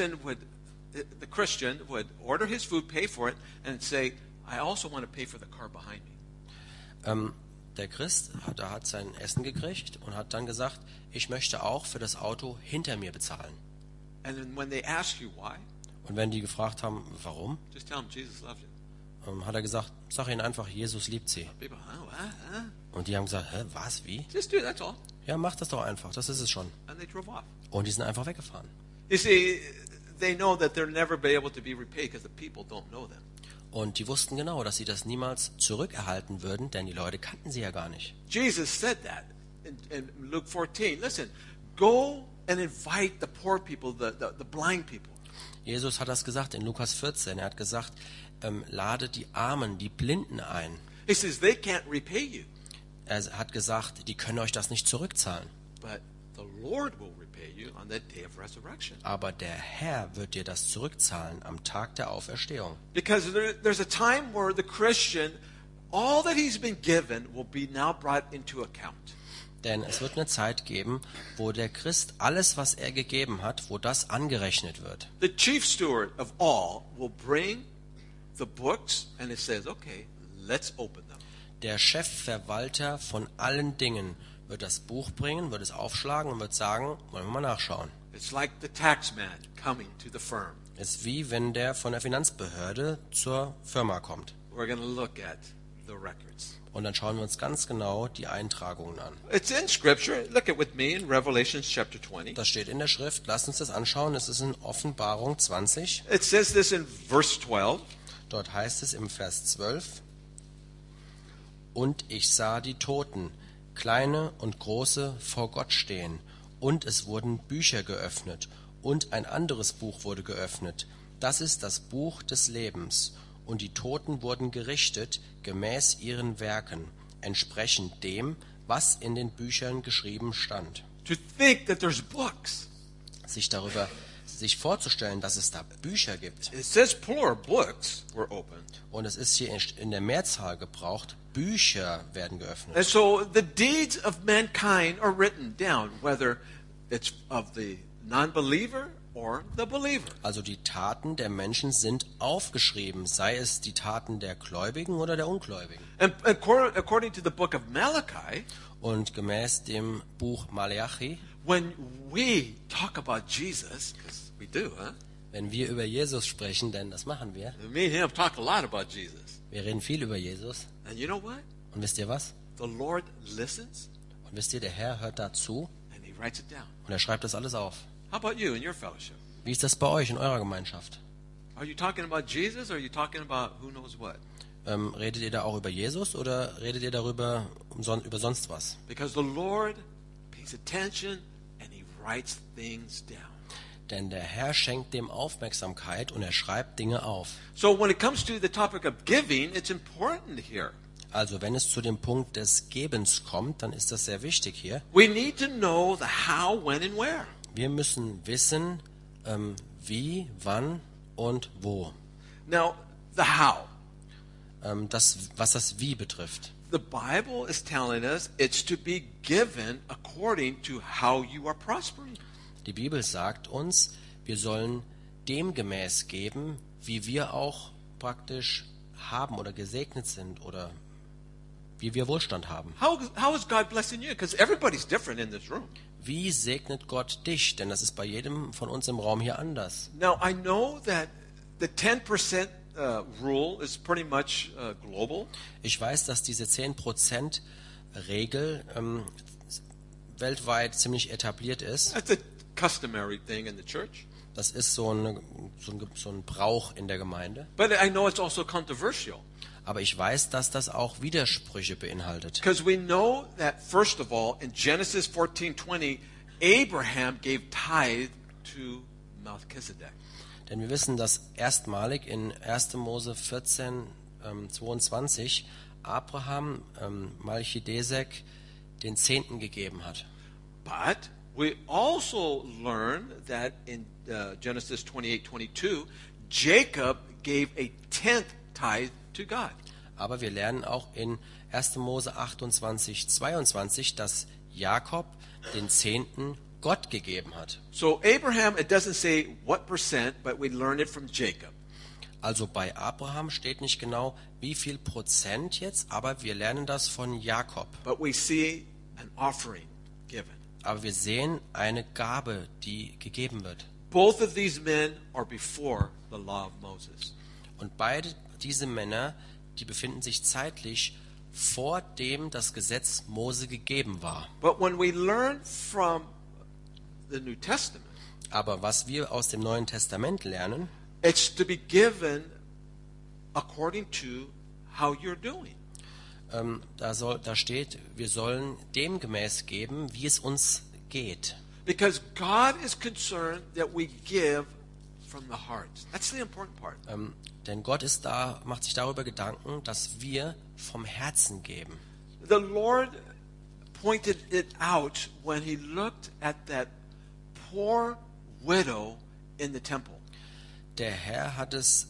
the Christian would order his food, pay for it, and say, I also want to pay for the car behind me. der Christ hat sein Essen gekriegt und hat dann gesagt, ich möchte auch für das Auto hinter mir bezahlen. And then when they ask you why, Und wenn die gefragt haben, warum, just tell them Jesus loves you. hat er gesagt, sag ihnen einfach, Jesus liebt sie. People, what? Und die haben gesagt, hä, was, wie? Just do it, that's all. Ja, mach das doch einfach, das ist es schon. And they drove off. Und die sind einfach weggefahren. You see, they know that they'll never be able to be repaid because the people don't know them. Und die wussten genau, dass sie das niemals zurückerhalten würden, denn die Leute kannten sie ja gar nicht. Jesus said that in Luke 14. Listen, go and invite the poor people, the blind people. Jesus hat das gesagt in Lukas 14. Er hat gesagt, lade die Armen, die Blinden ein. He says they can't repay you, Er hat gesagt, die können euch das nicht zurückzahlen. but the Lord will repay you on that day of resurrection. Aber der Herr wird dir das zurückzahlen am Tag der Auferstehung. Because there's a time where the Christian, all that he's been given will be now brought into account. Denn es wird eine Zeit geben, wo der Christ alles, was er gegeben hat, wo das angerechnet wird. The chief steward of all will bring the books and it says, okay, let's open them. Der Chefverwalter von allen Dingen wird das Buch bringen, wird es aufschlagen und wird sagen, wollen wir mal nachschauen. It's like the tax man coming to the firm. Es ist wie wenn der von der Finanzbehörde zur Firma kommt. We're going to look at the records. Und dann schauen wir uns ganz genau die Eintragungen an. It's in Scripture. Look at with me in Revelation chapter 20. Das steht in der Schrift. Lasst uns das anschauen. Es ist in Offenbarung 20. It says this in verse 12. Dort heißt es im Vers 12: Und ich sah die Toten, kleine und große, vor Gott stehen. Und es wurden Bücher geöffnet. Und ein anderes Buch wurde geöffnet. Das ist das Buch des Lebens. Und die Toten wurden gerichtet gemäß ihren Werken, entsprechend dem, was in den Büchern geschrieben stand. To think that there's books. Sich vorzustellen, dass es da Bücher gibt. It says plural, books were opened. Und es ist hier in der Mehrzahl gebraucht, Bücher werden geöffnet. And so the deeds of mankind are written down, whether it's of the non-believer or the believer. Also die Taten der Menschen sind aufgeschrieben, sei es die Taten der Gläubigen oder der Ungläubigen. And according to the book of Malachi, Und gemäß dem Buch Maleachi, when we talk about Jesus, because we do, huh? wenn wir über Jesus sprechen, denn das machen wir, Me and him talk a lot about Jesus. wir reden viel über Jesus. And you know what? Und wisst ihr was? The Lord listens Und wisst ihr, der Herr hört dazu and he writes it down. und er schreibt das alles auf. How about you in your fellowship? Wie ist das bei euch in eurer Gemeinschaft? Are you talking about Jesus or are you talking about who knows what? Redet ihr da auch über Jesus oder redet ihr darüber über sonst was? Because the Lord pays attention and he writes things down. Denn der Herr schenkt dem Aufmerksamkeit und er schreibt Dinge auf. So when it comes to the topic of giving, it's important here. Also wenn es zu dem Punkt des Gebens kommt, dann ist das sehr wichtig hier. We need to know the how, when and where. Wir müssen wissen, wie, wann und wo. Now, the how. Was das Wie betrifft. The Bible is telling us it's to be given according to how you are prospering. Die Bibel sagt uns, wir sollen demgemäß geben, wie wir auch praktisch haben oder gesegnet sind oder wie wir Wohlstand haben. How is God blessing you? Because everybody's different in this room. Wie segnet Gott dich? Denn das ist bei jedem von uns im Raum hier anders. Now, I know that the 10% rule is pretty much global. Ich weiß, dass diese 10% Regel weltweit ziemlich etabliert ist. That's a customary thing in the church. Das ist so ein Brauch in der Gemeinde. But I know it's also controversial. Aber ich weiß, dass das auch Widersprüche beinhaltet. Because we know that, first of all, in Genesis 14:20, Abraham gave tithe to Melchizedek. Denn wir wissen, dass erstmalig in 1. Mose 14, 22 Abraham Melchizedek den Zehnten gegeben hat. But we also learn that in Genesis 28:22, Jacob gave a 10th tithe to God. Aber wir lernen auch in 1. Mose 28, 22, dass Jakob den Zehnten Gott gegeben hat. So Abraham, it doesn't say what percent, but we learn it from Jacob. Also bei Abraham steht nicht genau, wie viel Prozent jetzt, aber wir lernen das von Jakob. But we see an offering given. Aber wir sehen eine Gabe, die gegeben wird. Both of these men are before the law of Moses. Und beide diese Männer, die befinden sich zeitlich vor dem das Gesetz Mose gegeben war. But when we learn from the New Testament, Aber was wir aus dem Neuen Testament lernen, it's to be given according to how you're doing. da steht, wir sollen demgemäß geben, wie es uns geht. Because God is concerned that we give from the heart. That's the important part. Denn Gott macht sich darüber Gedanken, dass wir vom Herzen geben. The Lord pointed it out when he looked at that poor widow in the temple. Der Herr hat es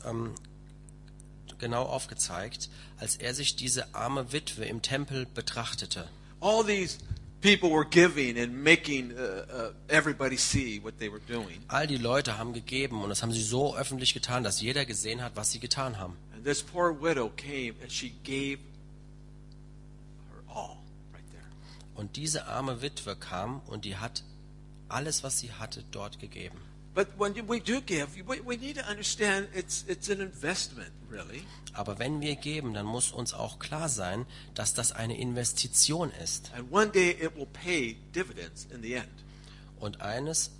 genau aufgezeigt, als er sich diese arme Witwe im Tempel betrachtete. All these people were giving and making everybody see what they were doing. All die Leute haben gegeben und das haben sie so öffentlich getan, dass jeder gesehen hat, was sie getan haben. And this poor widow came and she gave her all right there. Und diese arme Witwe kam und die hat alles, was sie hatte, dort gegeben. But when we do give, we need to understand it's an investment, really. Aber wenn wir geben, dann muss uns auch klar sein, dass das eine Investition ist. And one day it will pay dividends in the end. Und eines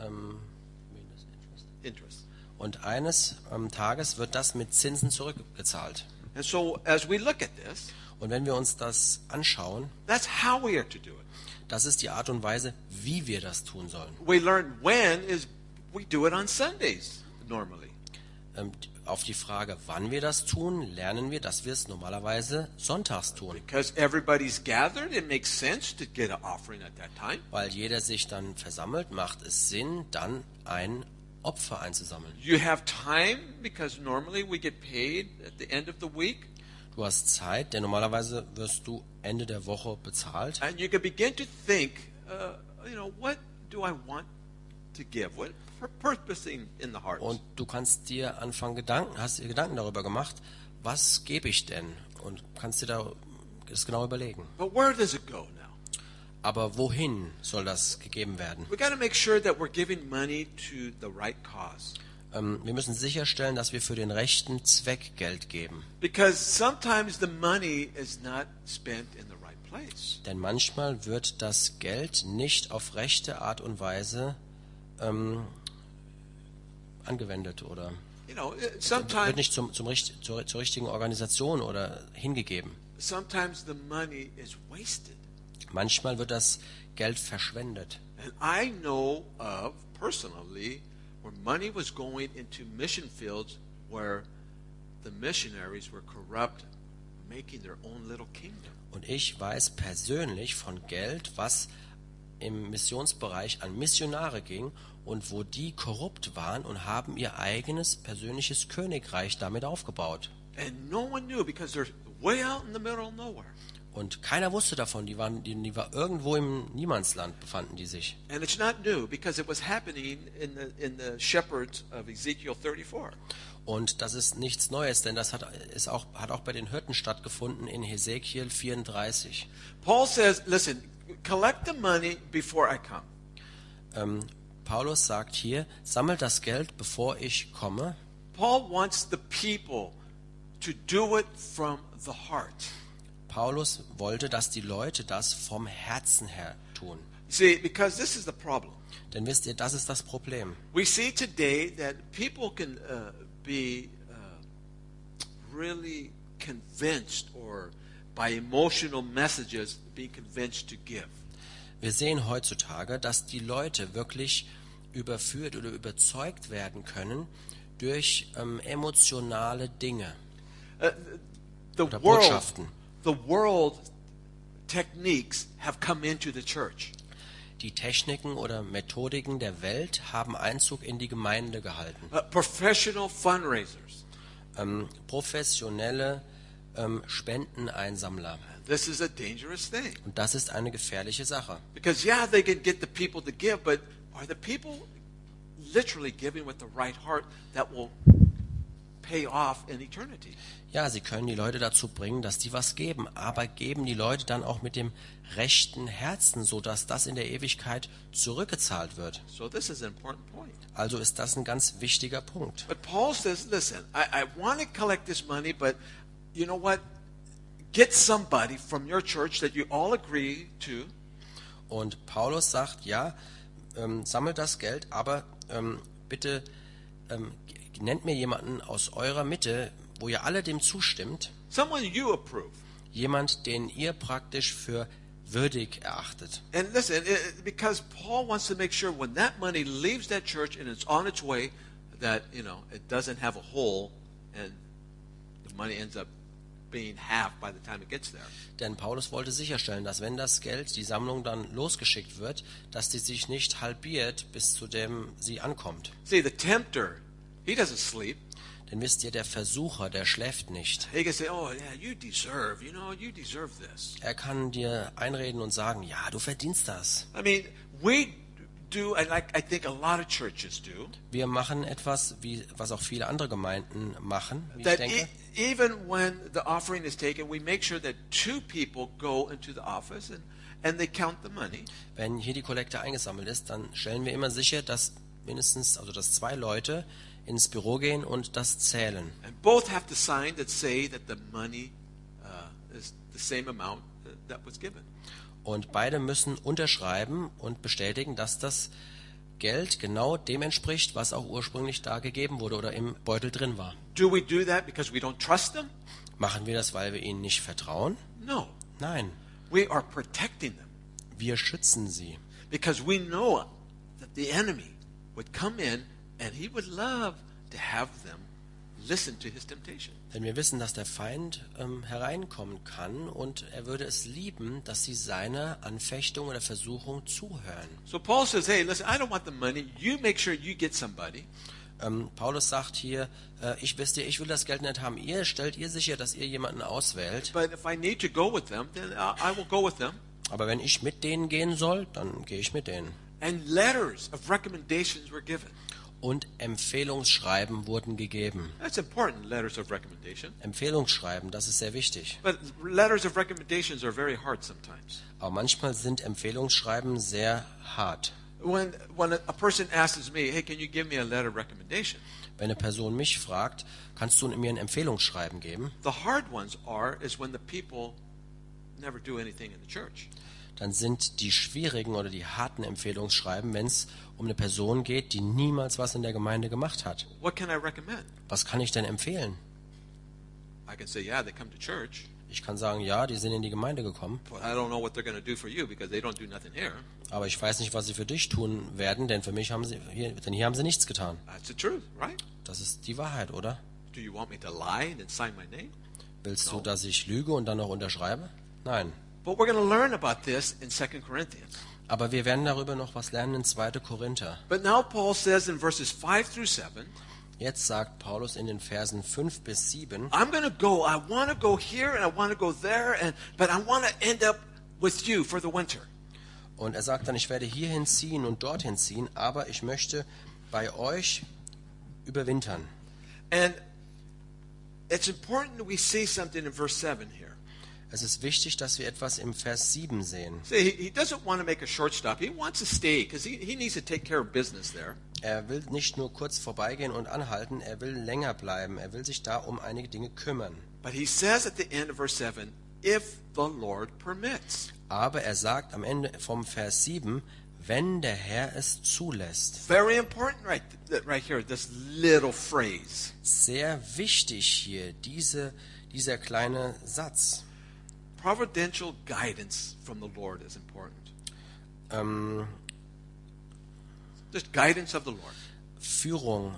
Interest. Tages wird das mit Zinsen zurückgezahlt. And so as we look at this, Und wenn wir uns das anschauen, that's how we are to do it. das ist die Art und Weise, wie wir das tun sollen. We learn when is we do it on Sundays normally. Auf die Frage, wann wir das tun, lernen wir, dass wir es normalerweise sonntags tun. Because everybody's gathered, it makes sense to get an offering at that time. Weil jeder sich dann versammelt, macht es Sinn, dann ein Opfer einzusammeln. You have time because normally we get paid at the end of the week. Du hast Zeit, denn normalerweise wirst du Ende der Woche bezahlt. And you can begin to think, what do I want to give? What purposing in the heart? Und du kannst dir hast dir Gedanken darüber gemacht, was gebe ich denn? Und kannst dir das genau überlegen. But where does it go now? Aber wohin soll das gegeben werden? We got to make sure that we're giving money to the right cause. Wir müssen sicherstellen, dass wir für den rechten Zweck Geld geben. Because sometimes the money is not spent in the right place. Denn manchmal wird das Geld nicht auf rechte Art und Weise angewendet oder Wird sometimes nicht zur richtigen Organisation oder hingegeben. sometimes the money is wasted. Manchmal wird das Geld verschwendet. And I know of personally where money was going into mission fields where the missionaries were corrupt, making their own little kingdom. Und ich weiß persönlich von Geld, was im Missionsbereich an Missionare ging und wo die korrupt waren und haben ihr eigenes persönliches Königreich damit aufgebaut. And no one knew because they're way out in the middle of nowhere. Und keiner wusste davon, die war irgendwo im Niemandsland befanden die sich. And it's not new because it was happening in the shepherds of Ezekiel 34. Und das ist nichts Neues, denn das hat auch bei den Hirten stattgefunden in Hesekiel 34. Paul says, listen, collect the money before I come. Paulus sagt hier, sammelt das Geld, bevor ich komme. Paul wants the people to do it from the heart. Paulus wollte, dass die Leute das vom Herzen her tun. See, because this is the problem. Denn wisst ihr, das ist das Problem. We see today that people can be really convinced or by emotional messages being convinced to give. Wir sehen heutzutage, dass die Leute wirklich überführt oder überzeugt werden können durch emotionale Dinge oder Botschaften. The world techniques have come into the church. Die Techniken oder Methodiken der Welt haben Einzug in die Gemeinde gehalten. Professional fundraisers. Professionelle Spendeneinsammler. This is a dangerous thing. Und das ist eine gefährliche Sache. Because yeah, they can get the people to give, but are the people literally giving with the right heart that will pay off in eternity? Ja, sie können die Leute dazu bringen, dass die was geben, aber geben die Leute dann auch mit dem rechten Herzen, sodass das in der Ewigkeit zurückgezahlt wird. So this is an important point. Also ist das ein ganz wichtiger Punkt. But Paul says, listen, I want to collect this money, but you know what? Get somebody from your church that you all agree to. Und Paulus sagt, ja, sammelt das Geld, aber bitte nennt mir jemanden aus eurer Mitte, wo ihr alle dem zustimmt. Someone you approve. Jemand, den ihr praktisch für würdig erachtet. And listen, because Paul wants to make sure when that money leaves that church and it's on its way, that, it doesn't have a hole and the money ends up being half by the time it gets there. Denn Paulus wollte sicherstellen, dass wenn das Geld, die Sammlung dann losgeschickt wird, dass die sich nicht halbiert, bis zu dem sie ankommt. See, the tempter, he doesn't sleep. Denn wisst ihr, der Versucher, der schläft nicht. He can say, oh yeah, you deserve this. Er kann dir einreden und sagen, ja, du verdienst das. I mean, we do, and like I think a lot of churches do, Wir machen etwas, was auch viele andere Gemeinden machen, wie ich that denke. Even when the offering is taken, we make sure that two people go into the office and they count the money. Wenn hier die Kollekte eingesammelt ist, dann stellen wir immer sicher, dass dass 2 Leute ins Büro gehen und das zählen. And both have to sign that say that the money is the same amount that was given. Und beide müssen unterschreiben und bestätigen, dass das Geld genau dem entspricht, was auch ursprünglich da gegeben wurde oder im Beutel drin war. Do we do that because we don't trust them? Machen wir das, weil wir ihnen nicht vertrauen? No. Nein. We are protecting them Wir schützen sie. because we know that the enemy would come in and he would love to have them listen to his temptation. Denn wir wissen, dass der Feind hereinkommen kann und er würde es lieben, dass sie seiner Anfechtung oder Versuchung zuhören. So Paul says, hey, listen, I don't want the money. You make sure you get somebody. Paulus sagt hier, ich will das Geld nicht haben. Stellt ihr sicher, dass ihr jemanden auswählt. But if I need to go with them, then I will go with them. Aber wenn ich mit denen gehen soll, dann gehe ich mit denen. And letters of recommendations were given. Und Empfehlungsschreiben wurden gegeben. That's important, letters of recommendation. Empfehlungsschreiben, das ist sehr wichtig. But letters of recommendations are very hard sometimes. Aber manchmal sind Empfehlungsschreiben sehr hart. When a person asks me, hey, can you give me a letter of recommendation? Wenn eine Person mich fragt, kannst du mir ein Empfehlungsschreiben geben? The hard ones is when the people never do anything in the church. dann sind die schwierigen oder die harten Empfehlungsschreiben, wenn es um eine Person geht, die niemals was in der Gemeinde gemacht hat. What can I recommend? Was kann ich denn empfehlen? I can say, yeah, they come to church, Ich kann sagen, ja, die sind in die Gemeinde gekommen, but I don't know what they're going to do for you because they don't do nothing here. aber ich weiß nicht, was sie für dich tun werden, denn hier haben sie nichts getan. That's the truth, right? Das ist die Wahrheit, oder? Do you want me to lie and then sign my name? Willst No. du, dass ich lüge und dann noch unterschreibe? Nein. But we're going to learn about this in 2 Corinthians. Aber wir werden darüber noch was lernen in 2. Korinther. But now Paul says in verses 5 through 7, Jetzt sagt Paulus in den Versen 5 bis 7, I'm going to go. I want to go here and I want to go there, but I want to end up with you for the winter. und er sagt dann, ich werde hierhin ziehen und dorthin ziehen, aber ich möchte bei euch überwintern. And it's important that we see something in verse 7 here. Es ist wichtig, dass wir etwas im Vers 7 sehen. See, he doesn't want to make a short stop. He wants to stay because he needs to take care of business there. Er will nicht nur kurz vorbeigehen und anhalten, er will länger bleiben. Er will sich da um einige Dinge kümmern. But he says at the end of verse 7, if the Lord permits. Aber er sagt am Ende vom Vers 7, wenn der Herr es zulässt. Very important right here, this little phrase. Sehr wichtig hier, dieser kleine Satz. Providential guidance from the Lord is important. Just guidance of the Lord. Führung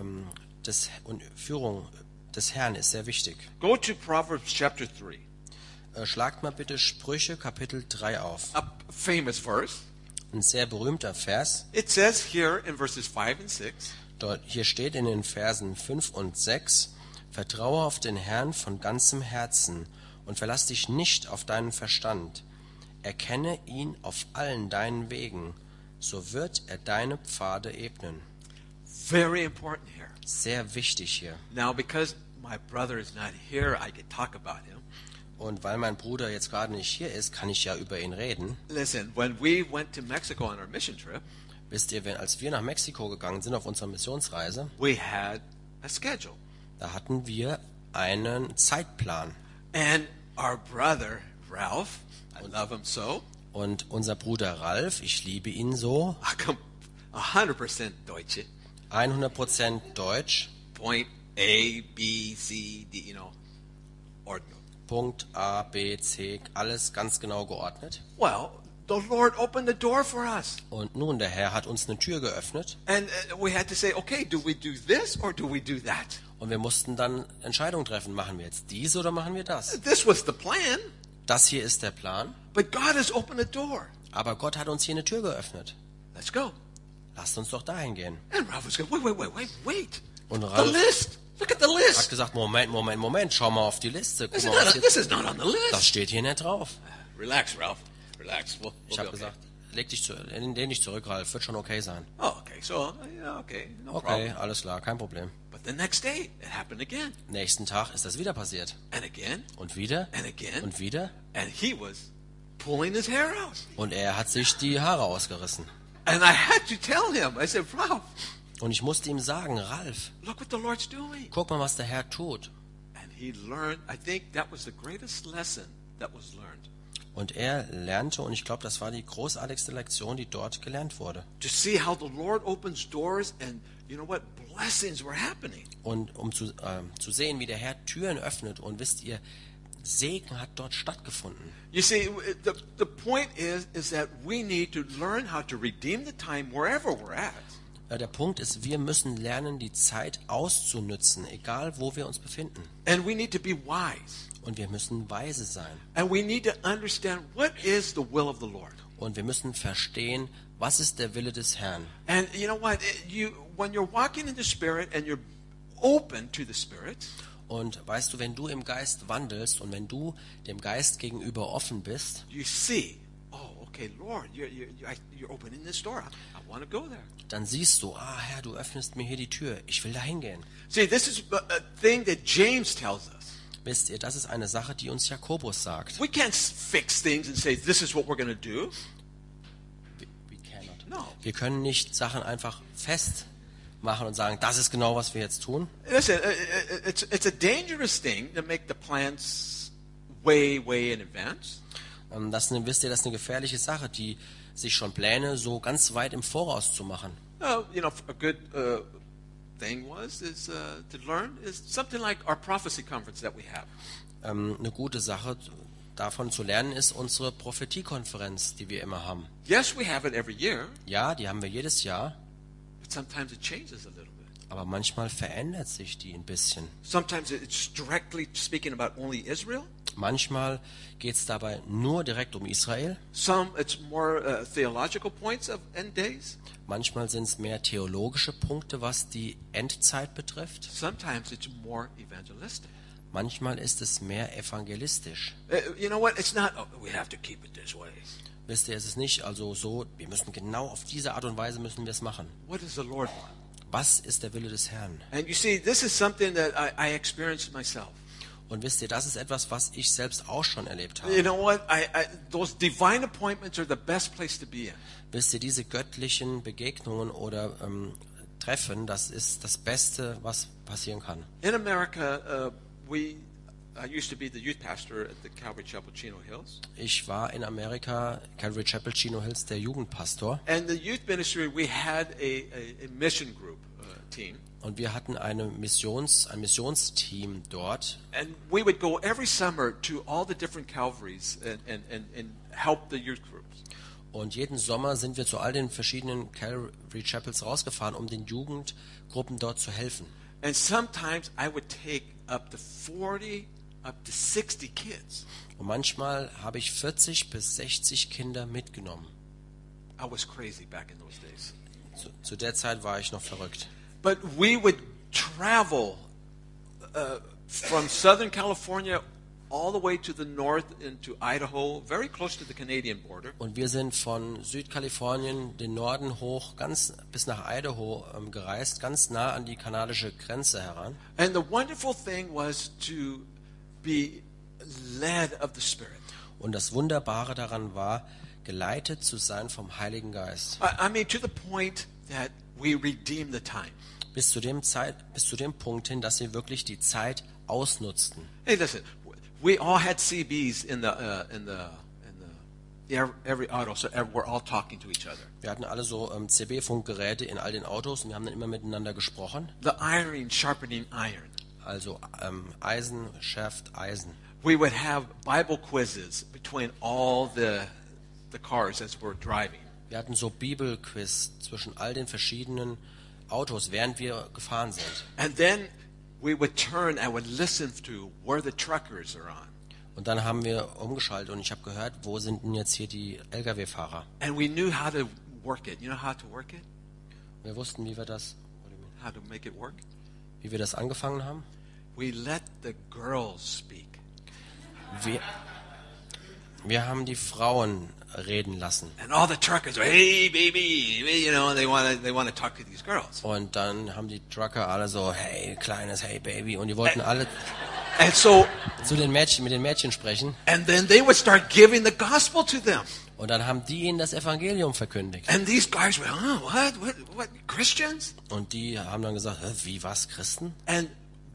des Herrn ist sehr wichtig. Go to Proverbs chapter 3. Schlagt mal bitte Sprüche Kapitel 3 auf. A famous verse. Ein sehr berühmter Vers. It says here in verses 5 and 6, Hier steht in den Versen 5 und 6, vertraue auf den Herrn von ganzem Herzen und verlass dich nicht auf deinen Verstand. Erkenne ihn auf allen deinen Wegen, so wird er deine Pfade ebnen. very important here. Sehr wichtig hier. Now, because my brother is not here, I can talk about him. Und weil mein Bruder jetzt gerade nicht hier ist, kann ich ja über ihn reden. Listen, when we went to Mexico on our mission trip, Wisst ihr, als wir nach Mexiko gegangen sind auf unserer Missionsreise, we had a schedule. da hatten wir einen Zeitplan. And our brother, Ralph, I love him so, Und unser Bruder Ralf, ich liebe ihn so, 100% Deutsche, 100% Deutsch, point A, B, C, D, ordinal. Punkt A, B, C, alles ganz genau geordnet. Well, the Lord opened the door for us. Und nun, der Herr hat uns eine Tür geöffnet And we had to say, okay, do we do this or do we do that? und wir mussten dann Entscheidungen treffen. Machen wir jetzt dies oder machen wir das? This was the plan, Das hier ist der Plan, but God has opened the door. aber Gott hat uns hier eine Tür geöffnet. Let's go. Lasst uns doch dahin gehen. And Ralph was going, wait. Und The Ralf list. Look at the hat list. gesagt, Moment, schau mal auf die Liste. Guck mal, was hier, This is not on the das list. steht hier nicht drauf. Relax, Ralph. Relax. We'll Ich be habe okay. gesagt, lehn dich zurück, Ralf, wird schon okay sein. Oh, okay. So, yeah, okay. No Okay, problem. alles klar, kein Problem. But the next day, it happened again. Nächsten Tag ist das wieder passiert. And again. Und wieder And again. und wieder. And he was pulling his hair out. Und er hat sich die Haare ausgerissen. And I had to tell him. I said, Ralph, Und ich musste ihm sagen, Ralf, look what the Lord's doing. guck mal, was der Herr tut. And he learned, I think that was the greatest lesson that was learned. Und er lernte, und ich glaube, das war die großartigste Lektion, die dort gelernt wurde. To see how the Lord opens doors and, you know what, blessings were happening. Und um zu sehen, wie der Herr Türen öffnet. Und wisst ihr, Segen hat dort stattgefunden. You see, the point is that we need to learn how to redeem the time wherever we're at. Der Punkt ist, wir müssen lernen, die Zeit auszunützen, egal wo wir uns befinden. And we need to be wise. Und wir müssen weise sein. And we need to understand what is the will of the Lord. Und wir müssen verstehen, was ist der Wille des Herrn. And you know what? When you're walking in the Spirit and you're open to the Spirit, Und weißt du, wenn du im Geist wandelst und wenn du dem Geist gegenüber offen bist, you see, oh, okay, Lord, you're opening this door. I want to go there. dann siehst du, Herr, du öffnest mir hier die Tür, ich will da hingehen. See, this is a thing that James tells us. Wisst ihr, das ist eine Sache, die uns Jakobus sagt. We can't fix things and say, this is what we're going to do. We cannot. No. Wir können nicht Sachen einfach festmachen und sagen, das ist genau, was wir jetzt tun. Listen, it's a dangerous thing to make the plans way in advance. Wisst ihr, das ist eine gefährliche Sache, sich schon Pläne so ganz weit im Voraus zu machen. A good thing to learn is something like our prophecy conference that we have. Eine gute Sache davon zu lernen ist unsere Prophetiekonferenz, die wir immer haben. Yes, we have it every year, Ja, die haben wir jedes Jahr, but sometimes it changes a little bit. aber manchmal verändert sich die ein bisschen. Sometimes it's directly speaking about only Israel. Manchmal geht es dabei nur direkt um Israel. Some it's more theological points of end days. Manchmal sind es mehr theologische Punkte, was die Endzeit betrifft. Sometimes it's more evangelistic. Manchmal ist es mehr evangelistisch. You know what? It's not, we have to keep it this way. Wisst ihr, es ist nicht also so, wir müssen genau auf diese Art und Weise müssen wir es machen. What does the Lord want? Was ist der Wille des Herrn? And you see, this is something that I experienced myself. Und wisst ihr, das ist etwas, was ich selbst auch schon erlebt You habe. know what? Those divine appointments are the best place to be in. Wisst ihr, diese göttlichen Begegnungen oder Treffen, das ist das Beste, was passieren kann. In America, I used to be the youth pastor at the Calvary Chapel, Chino Hills. Ich war in Amerika, Calvary Chapel, Chino Hills, der Jugendpastor. And the youth ministry, we had a mission group team. Und wir hatten ein Missionsteam dort. And we would go every summer to all the different Calvaries and help the youth groups. Und jeden Sommer sind wir zu all den verschiedenen Calvary Chapels rausgefahren, um den Jugendgruppen dort zu helfen. And sometimes I would take up to 40, up to 60 kids. Und manchmal habe ich 40 bis 60 Kinder mitgenommen. I was crazy back in those days. Zu der Zeit war ich noch verrückt. But we would travel from Southern California all the way to the north into Idaho, very close to the Canadian border. Und wir sind von Südkalifornien den Norden hoch ganz bis nach Idaho gereist, ganz nah an die kanadische Grenze heran. And the wonderful thing was to be led of the Spirit. Und das Wunderbare daran war, geleitet zu sein vom Heiligen Geist. I mean, to the point that we redeemed the time. Bis zu dem Punkt hin, dass wir wirklich die Zeit ausnutzten. Hey, listen, we all had CBs in every auto, so we're all talking to each other. Wir hatten alle so CB-Funkgeräte in all den Autos und wir haben dann immer miteinander gesprochen. The iron sharpening iron. Also Eisen schärft Eisen. We would have Bible quizzes between all the cars as we're driving. Wir hatten so Bibelquiz zwischen all den verschiedenen Autos, während wir gefahren sind. And then we would turn and would listen to where the truckers are on. Und dann haben wir umgeschaltet und ich habe gehört, wo sind denn jetzt hier die LKW-Fahrer? And we knew how to work it. You know how to work it? Wir wussten, wie wir das angefangen haben. We let the girls speak. Wir haben die Frauen reden lassen. And all the truckers are, hey baby, you know, they want to talk to these girls. Und dann haben die Trucker alle so, hey kleines, hey baby, und die wollten alle And so mit den Mädchen sprechen. And then they would start giving the gospel to them. Und dann haben die ihnen das Evangelium verkündigt. And these guys were, what, Christians? Und die haben dann gesagt, wie, was, Christen? And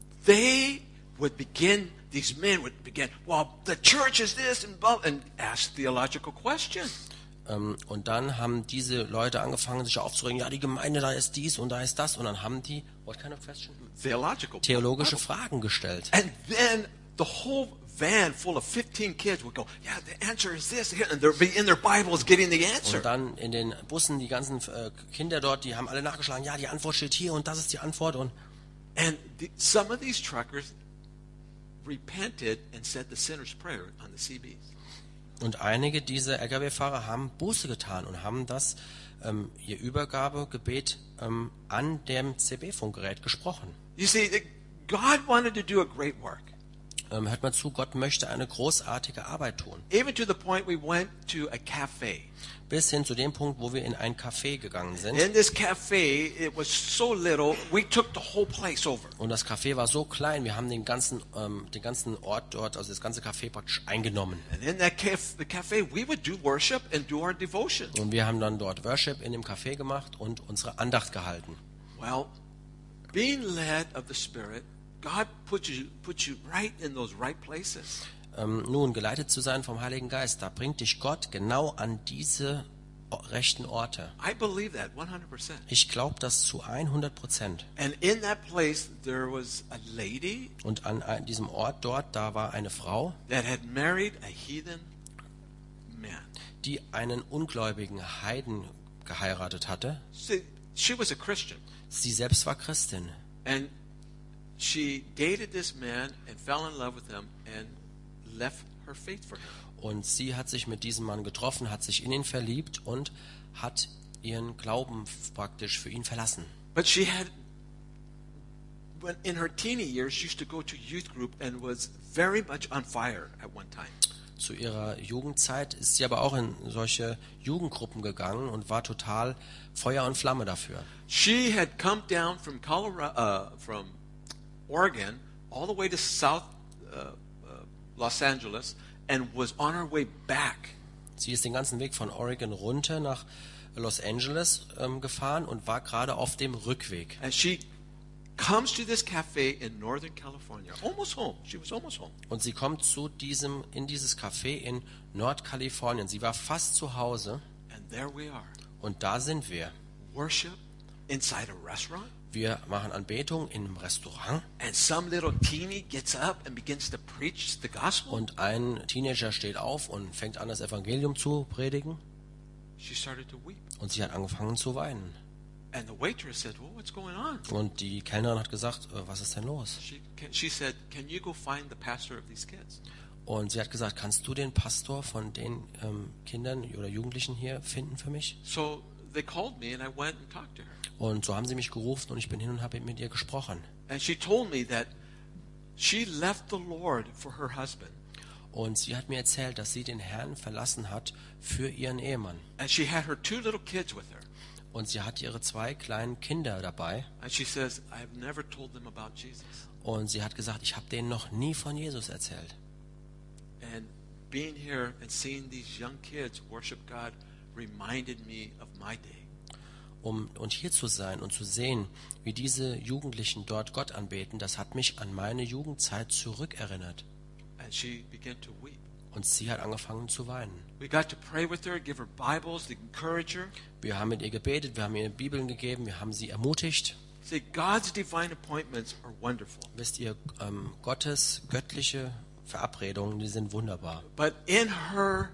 these men would begin, well, the church is this, and ask theological questions. Und dann haben diese Leute angefangen, sich aufzuregen, ja, die Gemeinde, da ist dies und da ist das. Und dann haben die, what kind of question? Theologische Fragen gestellt. And then the whole van full of 15 kids would go, yeah, the answer is this. And they'll be in their Bibles getting the answer. Und dann in den Bussen, die ganzen Kinder dort, die haben alle nachgeschlagen, ja, die Antwort steht hier und das ist die Antwort. And some of these truckers repented and said the sinner's prayer on the CBs. Und einige dieser LKW-Fahrer haben Buße getan und haben ihr Übergabegebet an dem CB-Funkgerät gesprochen. You see, God wanted to do a great work. Hört mal zu, Gott möchte eine großartige Arbeit tun. Even to the point we went to a cafe. Bis hin zu dem Punkt, wo wir in ein Café gegangen sind. In this cafe, it was so little, we took the whole place over. Und das Café war so klein, wir haben den ganzen Ort dort, also das ganze Café praktisch eingenommen. And in that cafe, we would do worship and do our devotion. Und wir haben dann dort Worship in dem Café gemacht und unsere Andacht gehalten. Well, being led of the Spirit, God puts you right in those right places. Nun, geleitet zu sein vom Heiligen Geist, da bringt dich Gott genau an diese rechten Orte. I believe that 100%. Ich glaube das zu 100%. And in that place, there was a lady Und an diesem Ort dort, da war eine Frau, that had married a heathen man. die einen ungläubigen Heiden geheiratet hatte. See, she was a Christian. Sie selbst war Christin. And she dated this man and fell in love with him and left her faith for him. Und sie hat sich mit diesem Mann getroffen, hat sich in ihn verliebt und hat ihren Glauben praktisch für ihn verlassen. But she had, when in her teeny years, she used to go to youth group and was very much on fire at one time. Zu ihrer Jugendzeit ist sie aber auch in solche Jugendgruppen gegangen und war total Feuer und Flamme dafür. She had come down from from Oregon all the way to South Los Angeles and was on her way back. Sie ist den ganzen Weg von Oregon runter nach Los Angeles gefahren und war gerade auf dem Rückweg. And she comes to this cafe in Northern California, almost home. She was almost home. Und sie kommt in dieses Café in Nordkalifornien. Sie war fast zu Hause And there we are. und da sind wir. Worship inside a restaurant. Wir machen Anbetung in einem Restaurant And some little teeny gets up and begins to preach the gospel. und ein Teenager steht auf und fängt an, das Evangelium zu predigen She started to weep. und sie hat angefangen zu weinen. And the waitress said, well, what's going on? Und die Kellnerin hat gesagt, was ist denn los? She said, can you go find the pastor of these kids? Und sie hat gesagt, kannst du den Pastor von den Kindern oder Jugendlichen hier finden für mich? So they called me and I went and talked to her. Und so haben sie mich gerufen und ich bin hin und habe mit ihr gesprochen. And she told me that she left the Lord for her husband. Und sie hat mir erzählt, dass sie den Herrn verlassen hat für ihren Ehemann. And she had her 2 little kids with her. Und sie hat ihre 2 kleinen Kinder dabei. And she says, I've never told them about Jesus. Und sie hat gesagt, ich habe denen noch nie von Jesus erzählt. And being here and seeing these young kids worship God reminded me of my day. Und hier zu sein und zu sehen, wie diese Jugendlichen dort Gott anbeten, das hat mich an meine Jugendzeit zurückerinnert. And she began to weep. Und sie hat angefangen zu weinen. We got to pray with her, give her Bibles, to encourage her. Wir haben mit ihr gebetet, wir haben ihr Bibeln gegeben, wir haben sie ermutigt. See, God's divine appointments are wonderful. Wisst ihr, Gottes göttliche Verabredungen, die sind wunderbar. But in her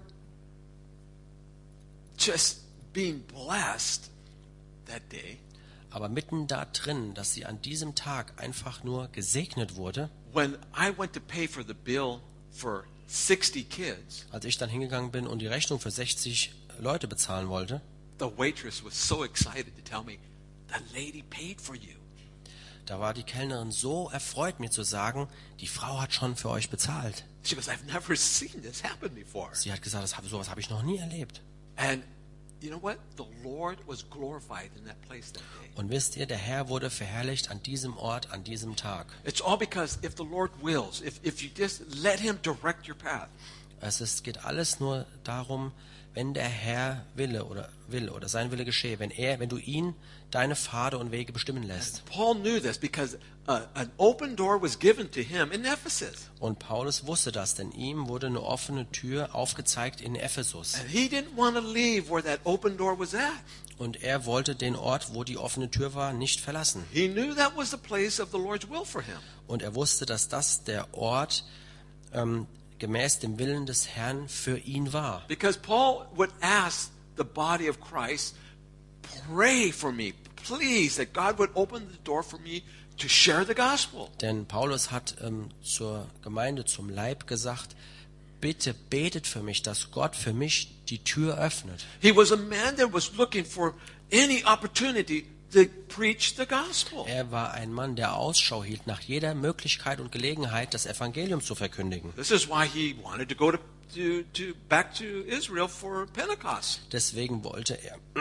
just being blessed that day, Aber mitten da drin, dass sie an diesem Tag einfach nur gesegnet wurde, when I went to pay for the bill for 60 kids, als ich dann hingegangen bin und die Rechnung für 60 Leute bezahlen wollte, the waitress was so excited to tell me, the lady paid for you. da war die Kellnerin so erfreut, mir zu sagen, die Frau hat schon für euch bezahlt. She goes, I've never seen this happen before. Sie hat gesagt, sowas habe ich noch nie erlebt. And you know what? The Lord was glorified in that place that day. Und wisst ihr, der Herr wurde verherrlicht an diesem Ort, an diesem Tag. It's all because if the Lord wills, if you just let Him direct your path. Geht alles nur darum, wenn der Herr will oder sein Wille geschehe, wenn du ihn deine Pfade und Wege bestimmen lässt. Paul knew this because an open door was given to him in Ephesus. Und Paulus wusste das, denn ihm wurde eine offene Tür aufgezeigt in Ephesus. And he didn't want to leave where that open door was at. Und er wollte den Ort, wo die offene Tür war, nicht verlassen. He knew that was the place of the Lord's will for him. Und er wusste, dass das der Ort gemäß dem Willen des Herrn für ihn war. Because Paul would ask the body of Christ, pray for me, please, that God would open the door for me to share the gospel. Denn Paulus hat zur Gemeinde, zum Leib gesagt, bitte betet für mich, dass Gott für mich die Tür öffnet. He was a man that was looking for any opportunity to preach the gospel. Er war ein Mann, der Ausschau hielt nach jeder Möglichkeit und Gelegenheit, das Evangelium zu verkündigen. This is why he wanted to go back to Israel for Pentecost. Deswegen wollte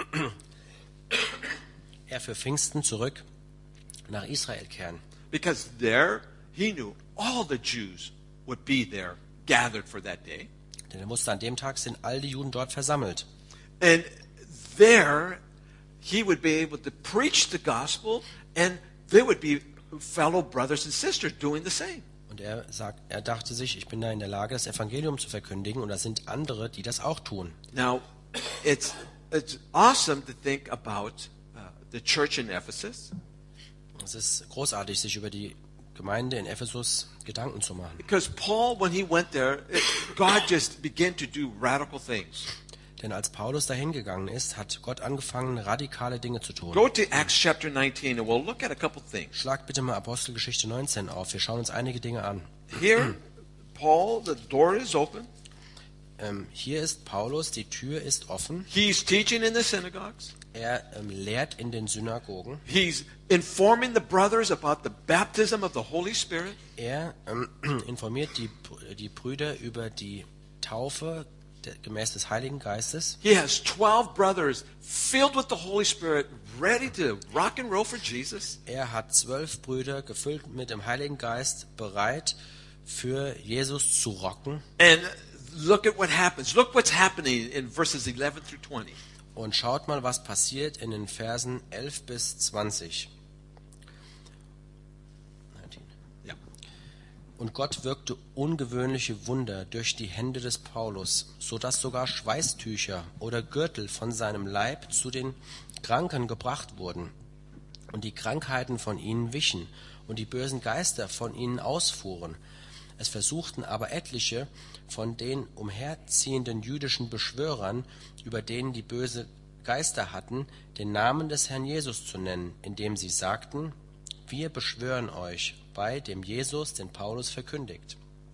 er für Pfingsten zurück nach Israel kehren. Because there he knew all the Jews would be there gathered for that day. Denn er wusste, an dem Tag sind all die Juden dort versammelt. And there he would be able to preach the gospel and there would be fellow brothers and sisters doing the same. Und Und er dachte sich, ich bin da in der Lage, das Evangelium zu verkündigen, und da sind andere, die das auch tun. Now, it's awesome to think about the church in Ephesus. Es ist großartig, sich über die Gemeinde in Ephesus Gedanken zu machen. Because Paul, when he went there, God just began to do radical things. Denn als Paulus dahin gegangen ist, hat Gott angefangen, radikale Dinge zu tun. Go to Acts chapter 19 and we'll look at a couple things. Schlag bitte mal Apostelgeschichte 19 auf. Wir schauen uns einige Dinge an. Here, Paul, the door is open. Hier ist Paulus, die Tür ist offen. He's teaching in the synagogues. Er lehrt in den Synagogen. He's informing the brothers about the baptism of the Holy Spirit. Er informiert die Brüder über die Taufe gemäß des Heiligen Geistes. He has 12 brothers filled with the Holy Spirit, ready to rock and roll for Jesus. Er hat 12 Brüder gefüllt mit dem Heiligen Geist, bereit für Jesus zu rocken. And look at what happens. Look what's happening in verses 11 through 20. Und schaut mal, was passiert in den Versen 11 bis 20. 19. Yeah. Und Gott wirkte ungewöhnliche Wunder durch die Hände des Paulus, so dass sogar Schweißtücher oder Gürtel von seinem Leib zu den Kranken gebracht wurden. Und die Krankheiten von ihnen wichen und die bösen Geister von ihnen ausfuhren. Es versuchten aber etliche von den umherziehenden jüdischen Beschwörern, über denen die böse Geister hatten, den Namen des Herrn Jesus zu nennen, indem sie sagten: Wir beschwören euch bei dem Jesus, den Paulus verkündigt.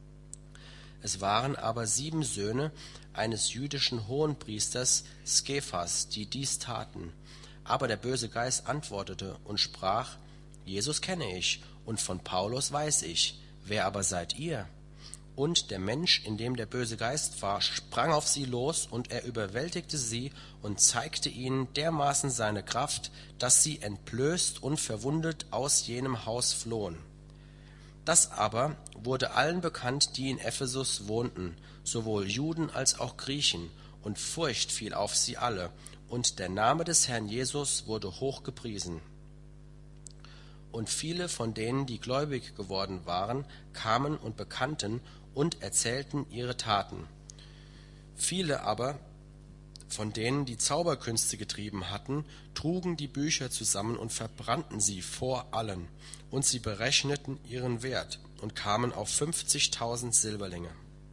Es waren aber 7 Söhne eines jüdischen Hohenpriesters Skephas, die dies taten. Aber der böse Geist antwortete und sprach: Jesus kenne ich, und von Paulus weiß ich. Wer aber seid ihr? Und der Mensch, in dem der böse Geist war, sprang auf sie los, und er überwältigte sie und zeigte ihnen dermaßen seine Kraft, dass sie entblößt und verwundet aus jenem Haus flohen. Das aber wurde allen bekannt, die in Ephesus wohnten, sowohl Juden als auch Griechen, und Furcht fiel auf sie alle, und der Name des Herrn Jesus wurde hoch gepriesen. Und viele von denen, die gläubig geworden waren, kamen und bekannten und erzählten ihre Taten. Viele aber von denen, die Zauberkünste getrieben hatten, trugen die Bücher zusammen und verbrannten sie vor allen. Und sie berechneten ihren Wert und kamen auf 50.000 Silberlinge.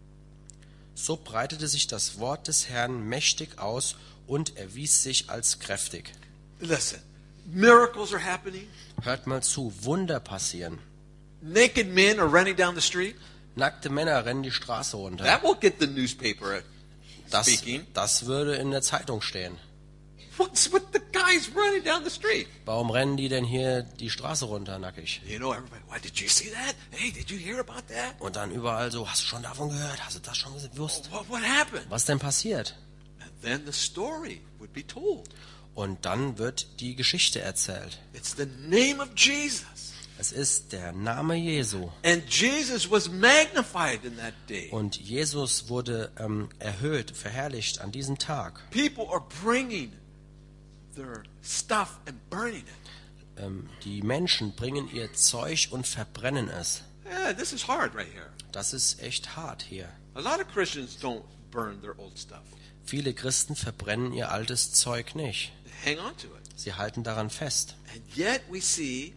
So breitete sich das Wort des Herrn mächtig aus und erwies sich als kräftig. Listen, miracles are happening. Hört mal zu, Wunder passieren. Naked men are running down the street. Nackte Männer rennen die Straße runter. That will get the newspaper speaking. Das würde in der Zeitung stehen. What's with the guys running down the street? Warum rennen die denn hier die Straße runter nackig? You know, everybody, why did you see that? Hey, did you hear about that? Und dann überall so, hast du schon davon gehört? Hast du das schon gewusst? What happened? Was denn passiert? And then the story would be told. Und dann wird die Geschichte erzählt. It's the name of Jesus. Es ist der Name Jesu. And Jesus was magnified in that day. Und Jesus wurde erhöht, verherrlicht an diesem Tag. People are bringing their stuff and burning it. Die Menschen bringen ihr Zeug und verbrennen es. Yeah, this is hard right here. Das ist echt hart hier. A lot of Christians don't burn their old stuff. Viele Christen verbrennen ihr altes Zeug nicht. They hang on to it. Sie halten daran fest. And yet we see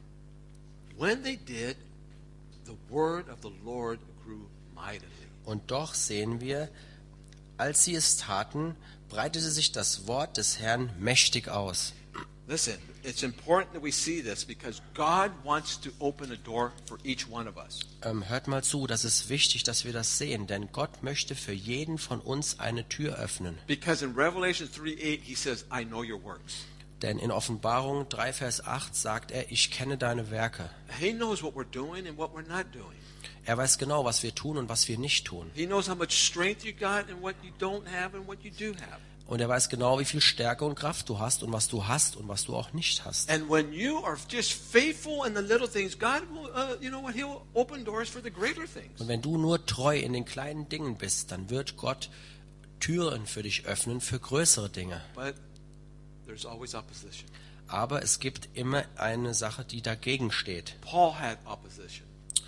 when they did, the word of the Lord grew mightily. Und doch sehen wir, als sie es taten, breitete sich das Wort des Herrn mächtig aus. Listen, it's important that we see this because God wants to open a door for each one of us. Hört mal zu, das ist wichtig, dass wir das sehen, denn Gott möchte für jeden von uns eine Tür öffnen. Because in Revelation 3:8 he says, I know your works. Denn in Offenbarung 3, Vers 8 sagt er, ich kenne deine Werke. He knows what we're doing and what we're not doing. Er weiß genau, was wir tun und was wir nicht tun. He knows how much strength you got and what you don't have and what you do have. Und er weiß genau, wie viel Stärke und Kraft du hast und was du auch nicht hast. And when you are just faithful in the little things, God will, you know what? He'll open doors for the greater things. Und wenn du nur treu in den kleinen Dingen bist, dann wird Gott Türen für dich öffnen für größere Dinge. But there's always opposition. Aber es gibt immer eine Sache, die dagegen steht. Paul had opposition.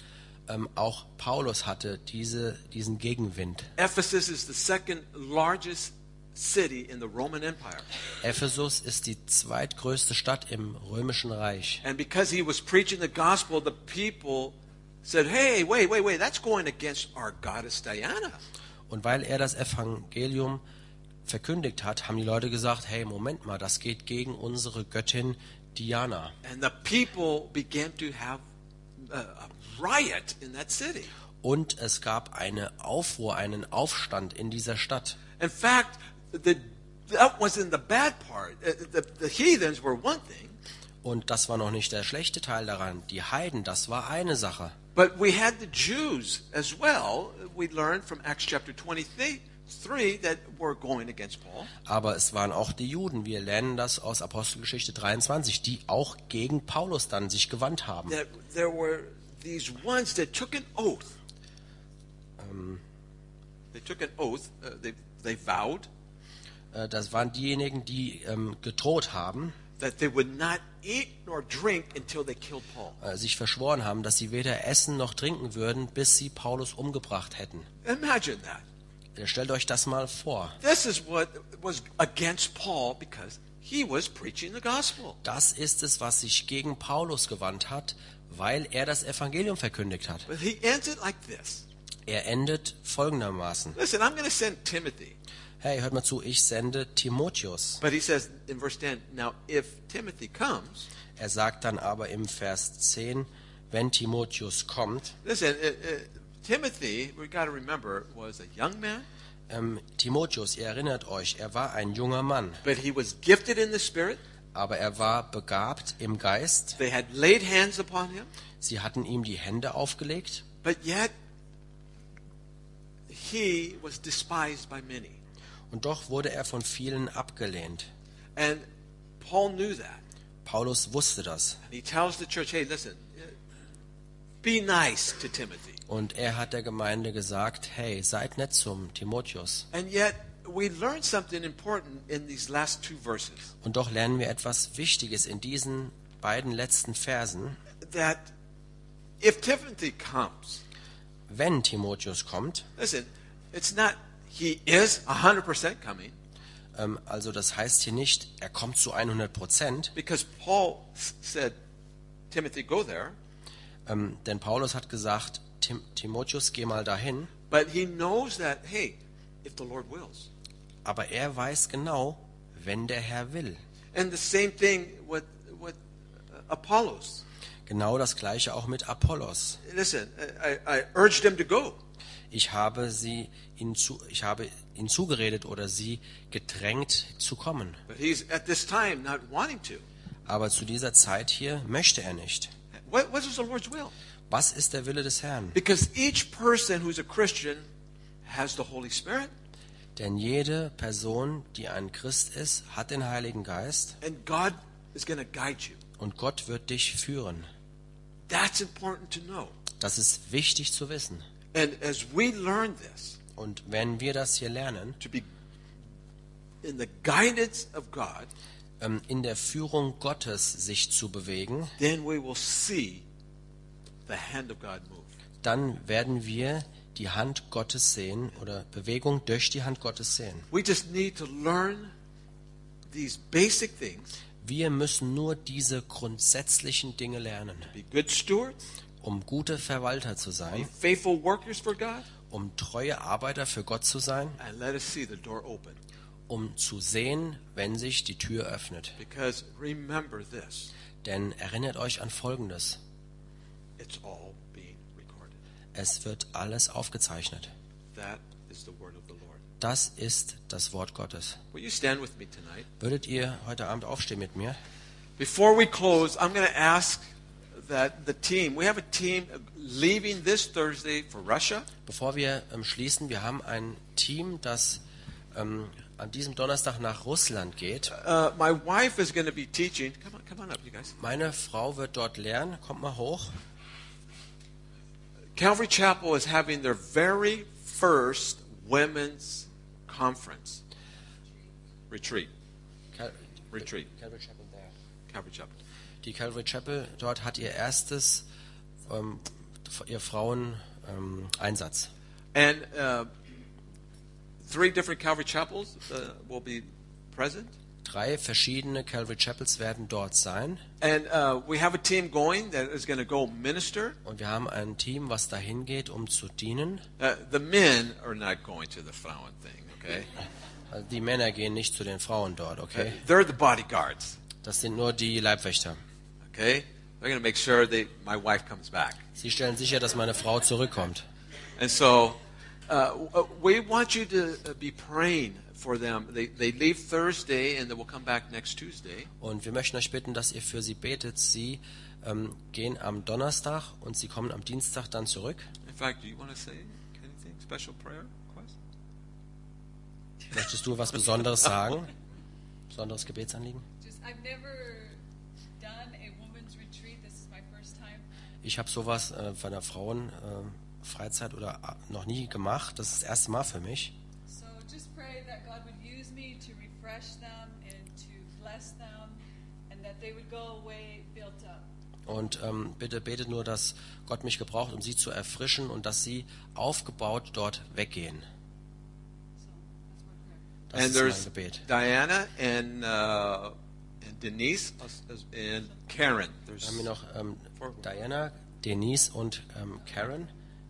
Auch Paulus hatte diesen Gegenwind. Ephesus is the second largest city in the Roman Empire. Ephesus ist die zweitgrößte Stadt im Römischen Reich. And because he was preaching the gospel, the people said, hey, wait, that's going against our goddess Diana. Und weil er das Evangelium verkündigt hat, haben die Leute gesagt, hey, Moment mal, das geht gegen unsere Göttin Diana. And the people began to have a riot in that city. Und es gab eine Aufruhr, einen Aufstand in dieser Stadt. In fact, that wasn't the bad part. The heathens were one thing. Und das war noch nicht der schlechte Teil daran. Die Heiden, das war eine Sache. But we had the Jews as well. We learned from Acts chapter 23 that were going against Paul. Aber es waren auch die Juden. Wir lernen das aus Apostelgeschichte 23, die auch gegen Paulus dann sich gewandt haben. That there were these ones that took an oath. They took an oath. They vowed Das waren diejenigen, die gedroht haben, that they would not eat nor drink until they killed Paul. sich verschworen haben, dass sie weder essen noch trinken würden, bis sie Paulus umgebracht hätten. Imagine that. Stellt euch das mal vor. This is what was against Paul because he was preaching the gospel. Das ist es, was sich gegen Paulus gewandt hat, weil er das Evangelium verkündigt hat. But he ends it like this. Er endet folgendermaßen. Listen, I'm going to send Timothy. Hey, hört mal zu, ich sende Timotheus. But he says in verse 10, now if Timothy comes, Er sagt dann aber im Vers 10, wenn Timotheus kommt, listen, Timothy, we got to remember, was a young man, Timotheus, ihr erinnert euch, er war ein junger Mann, but he was gifted in the Spirit. aber er war begabt im Geist. They had laid hands upon him, Sie hatten ihm die Hände aufgelegt, but yet he was despised by many. und doch wurde er von vielen abgelehnt. And Paul knew that. Paulus wusste das. And he tells the church, hey, listen, be nice to Timothy. Und er hat der Gemeinde gesagt, hey, seid nett zum Timotheus. And yet we learn something important in these last two verses. Und doch lernen wir etwas Wichtiges in diesen beiden letzten Versen. That if Timothy comes, Wenn Timotheus kommt, listen, it's not he is 100% coming, also das heißt hier nicht, er kommt zu 100%, because Paul said, Timothy, go there. denn Paulus hat gesagt, Timotheus, geh mal dahin. But he knows that, hey, if the Lord wills. Aber er weiß genau, wenn der Herr will. And the same thing with Apollos. Genau das Gleiche auch mit Apollos. Listen, I urged him to go. Ich habe ihn zugeredet oder sie gedrängt zu kommen. But he's at this time not wanting to. Aber zu dieser Zeit hier möchte er nicht. What is the Lord's will? Was ist der Wille des Herrn? Because each person who's a Christian has the Holy Spirit. Denn jede Person, die ein Christ ist, hat den Heiligen Geist And God is going to guide you. und Gott wird dich führen. That's important to know. Das ist wichtig zu wissen. And as we learn this, Und wenn wir das hier lernen, to be in the guidance of God, in der Führung Gottes sich zu bewegen, then we will see the hand of God move. dann werden wir die Hand Gottes sehen oder Bewegung durch die Hand Gottes sehen. We just need to learn these basic things, Wir müssen nur diese grundsätzlichen Dinge lernen, be good stewards, um gute Verwalter zu be sein, faithful workers for God, um treue Arbeiter für Gott zu sein, and let us see the door open. um zu sehen, wenn sich die Tür öffnet. Because remember this, Denn erinnert euch an Folgendes. it's all being recorded. Es wird alles aufgezeichnet. That is the word of the Lord. Das ist das Wort Gottes. Will you stand with me tonight? Würdet ihr heute Abend aufstehen mit mir? Before we close, I'm going to ask that the team, we have a team leaving this Thursday for Russia. Bevor wir schließen, wir haben ein Team, das an diesem Donnerstag nach Russland geht. My wife is going to be teaching. Come on up, you guys. Meine Frau wird dort lernen. Kommt mal hoch. Calvary Chapel is having their very first women's conference. Retreat. Retreat. Calvary Chapel. Die Calvary Chapel dort hat ihr erstes ihr Frauen Einsatz. And 3 different Calvary chapels will be present. 3 verschiedene Calvary Chapels werden dort sein. And we have a team going that is going to go minister. Und wir haben ein Team, was dahin geht, um zu dienen. The men are not going to the Frauen thing, okay? Also die Männer gehen nicht zu den Frauen dort, okay? They're the bodyguards, Das sind nur die Leibwächter. okay? They're going to make sure my wife comes back. Sie stellen sicher, dass meine Frau zurückkommt. And so we want you to be praying for them. They leave Thursday and they will come back next Tuesday. Und wir möchten euch bitten, dass ihr für sie betet. Sie gehen am Donnerstag und sie kommen am Dienstag dann zurück. In fact, do you want to say anything? Special prayer request? Möchtest du was Besonderes sagen? Besonderes Gebetsanliegen? I've never done a women's retreat. This is my first time. Ich habe sowas von einer Frauenfreizeit oder noch nie gemacht. Das ist das erste Mal für mich. So just pray that God would use me to refresh them and to bless them and that they would go away built up. Und bitte betet nur, dass Gott mich gebraucht, um sie zu erfrischen und dass sie aufgebaut dort weggehen. So that's my prayer. Das And ist mein there's Gebet. Diana and Denise and Karen. Dann There's haben wir noch Diana, Denise und Karen.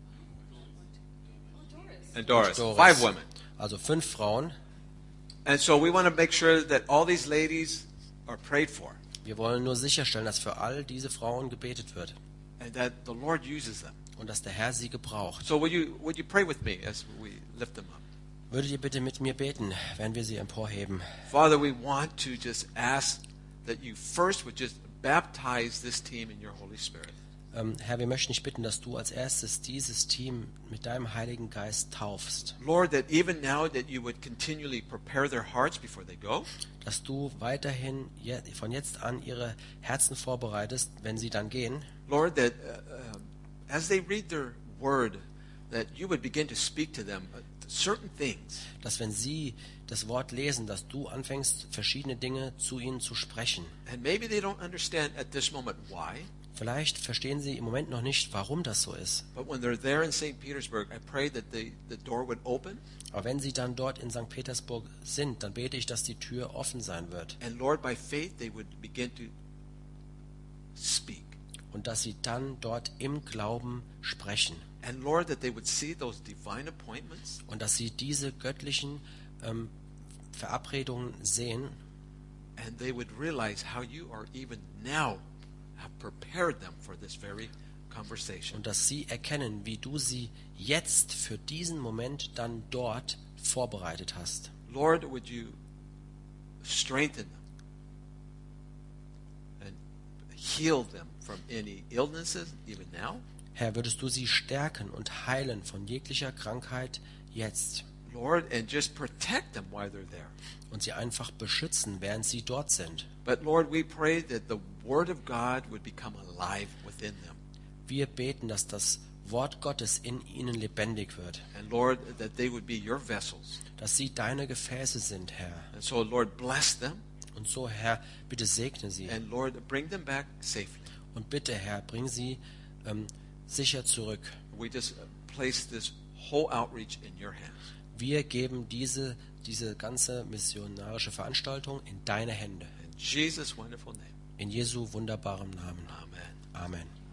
Oh, Doris. and Doris. Doris. 5 women. Also 5 Frauen. And so we want to make sure that all these ladies are prayed for Wir wollen nur sicherstellen, dass für all diese Frauen gebetet wird and that the Lord uses them. und dass der Herr sie gebraucht. So would you pray with me as we lift them up? Würdet ihr bitte mit mir beten, wenn wir sie emporheben? Father, we want to just ask that you first would just baptize this team in your Holy Spirit. Herr, wir möchten dich bitten, dass du als erstes dieses Team mit deinem Heiligen Geist taufst. Lord, that even now that you would continually prepare their hearts before they go. Dass du weiterhin von jetzt an ihre Herzen vorbereitest, wenn sie dann gehen. Lord, that as they read their word, that you would begin to speak to them certain things. Dass wenn sie das Wort lesen, dass du anfängst, verschiedene Dinge zu ihnen zu sprechen. And maybe they don't understand at this moment why, Vielleicht verstehen sie im Moment noch nicht, warum das so ist. but when they're there in St. Petersburg, I pray that the door would open. Aber wenn sie dann dort in St. Petersburg sind, dann bete ich, dass die Tür offen sein wird. And Lord, by faith, they would begin to speak. Und dass sie dann dort im Glauben sprechen. And Lord, that they would see those divine appointments. Und dass sie diese göttlichen Verabredungen sehen. And they would realize how you are even now have prepared them for this very conversation. Und dass sie erkennen, wie du sie jetzt für diesen Moment dann dort vorbereitet hast. Lord, would you strengthen them and heal them from any illnesses, even now? Herr, würdest du sie stärken und heilen von jeglicher Krankheit jetzt Lord, and just protect them while they're there. und sie einfach beschützen, während sie dort sind. But Lord, we pray that the Word of God would become alive within them. Wir beten, dass das Wort Gottes in ihnen lebendig wird, And Lord, that they would be your vessels. dass sie deine Gefäße sind, Herr. And so, Lord, bless them. Und so, Herr, bitte segne sie. And Lord, bring them back safely. Und bitte, Herr, bring sie sicher zurück. We just place this whole outreach in your hands. Wir geben diese ganze missionarische Veranstaltung in deine Hände. In Jesus' wonderful name. In Jesu wunderbarem Namen. Amen. Amen.